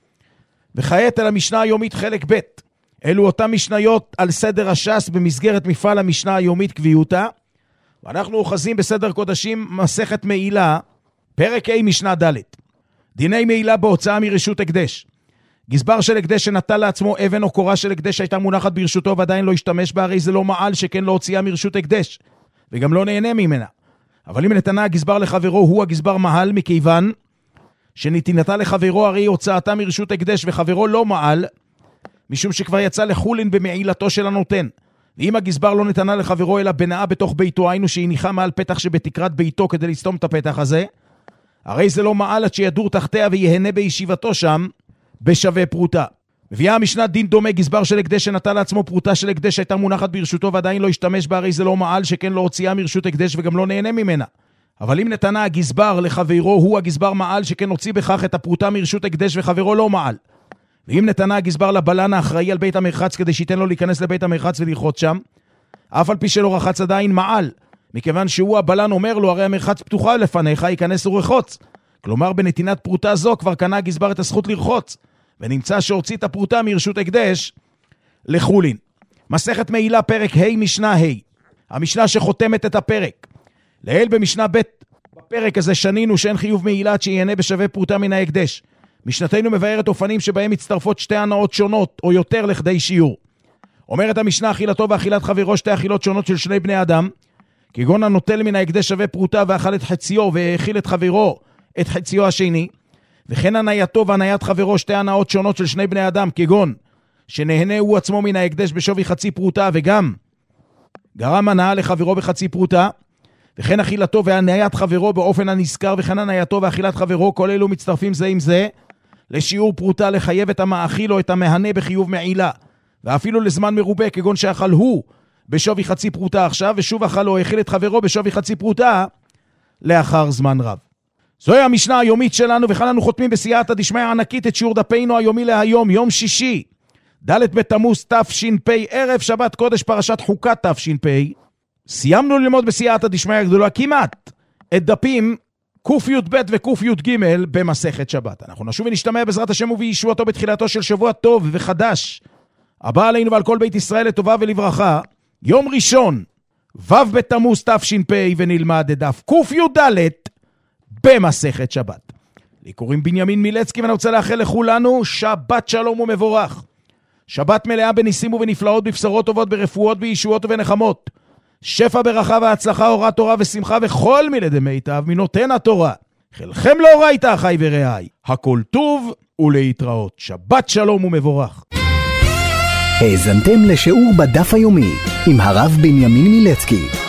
וכעת על המשנה היומית חלק ב'. אלו אותם משניות על סדר הש"ס במסגרת מפעל המשנה היומית קביעותה, ואנחנו אוחזים בסדר קודשים מסכת מעילה, פרק ה' משנה ד'. דיני מעילה בהוצאה מרשות הקדש. גזבר של הקדש שנטל לעצמו אבן או קורה של הקדש שהייתה מונחת ברשותו ועדיין לא השתמש בה, הרי זה לא מעל שכן לא הוציאה מרשות הקדש, וגם לא נהנה ממנה. אבל אם נתנה הגזבר לחברו, הוא הגזבר מעל, מכיוון שנתינתה לחברו הרי הוצאתה מרשות הקדש, וחברו לא מעל, משום שכבר יצא לחולין במעילתו של הנותן. ואם הגזבר לא נתנה לחברו אלא בנאה בתוך ביתו, היינו שהניחה מעל פתח שבתקרת ביתו כדי לסתום את הפתח הזה, הרי זה לא מעל עד שידור תחתיה ויהנה בישיבתו שם בשווה פרוטה. מביאה המשנה דין דומה, גזבר של הקדש שנטל לעצמו פרוטה של הקדש שהייתה מונחת ברשותו ועדיין לא השתמש בה, הרי זה לא מעל שכן לא הוציאה מרשות הקדש וגם לא נהנה ממנה. אבל אם נתנה הגזבר לחברו, הוא הגזבר מעל שכן הוציא בכך את הפרוטה מרשות הקדש וחברו לא מעל. ואם נתנה הגזבר לבלן האחראי על בית המרחץ כדי שייתן לו להיכנס לבית המרחץ ולרחוץ שם, אף על פי שלא רחץ עדיין מעל, מכיוון שהוא הבלן אומר לו, הרי המרחץ פתוחה לפניך, ייכנס ורחוץ. כלומר, בנתינת פרוטה זו כבר קנה הגזבר את הזכות לרחוץ, ונמצא שהוציא את הפרוטה מרשות הקדש לחולין. מסכת מעילה פרק ה' משנה ה'. המשנה שחותמת את הפרק. לעיל במשנה ב' בפרק הזה שנינו שאין חיוב מעילה עד שיהנה בשווה פרוטה מן ההקדש. משנתנו מבארת אופנים שבהם מצטרפות שתי הנאות שונות או יותר לכדי שיעור. אומרת המשנה, אכילתו ואכילת חברו שתי אכילות שונות של שני בני אדם, כגון הנוטל מן ההקדש שווה פרוטה ואכל את חציו והאכיל את חברו את חציו השני, וכן הנייתו והניית חברו שתי הנאות שונות של שני בני אדם, כגון שנהנה הוא עצמו מן ההקדש בשווי חצי פרוטה וגם גרם הנאה לחברו בחצי פרוטה, וכן אכילתו והניית חברו באופן הנזכר, וכן הנייתו ואכילת חברו, כל אלו מצטרפים זה עם זה לשיעור פרוטה, לחייב את המאכיל או את המהנה בחיוב מעילה, ואפילו לזמן מרובה, כגון שאכל הוא בשווי חצי פרוטה עכשיו, ושוב אכל או האכיל את חברו בשווי חצי פרוטה לאחר זמן רב. זוהי המשנה היומית שלנו, וכאן אנו חותמים בסייעתא דשמיא ענקית את שיעור דפינו היומי להיום, יום שישי, ד' בתמוז תש"פ, ערב שבת קודש פרשת חוקת תש"פ. סיימנו ללמוד בסייעתא דשמיא הגדולה כמעט את דפים קי"ב וקי"ג במסכת שבת. אנחנו נשוב ונשתמע בעזרת השם ובישועתו בתחילתו של שבוע טוב וחדש, הבא עלינו ועל כל בית ישראל לטובה ולברכה, יום ראשון, ו' בתמוז תש"פ, ונלמד את דף קי"ד במסכת שבת. לי קוראים בנימין מילצקי, ואני רוצה לאחל לכולנו שבת שלום ומבורך. שבת מלאה בניסים ובנפלאות, בבשרות טובות, ברפואות, בישועות ובנחמות. שפע ברכה והצלחה, אורה תורה ושמחה וכל מילדי מיטב מנותן התורה. חלכם לא ראית אחי ורעי. הכל טוב ולהתראות. שבת שלום ומבורך. האזנתם לשיעור בדף היומי עם הרב בנימין מילצקי.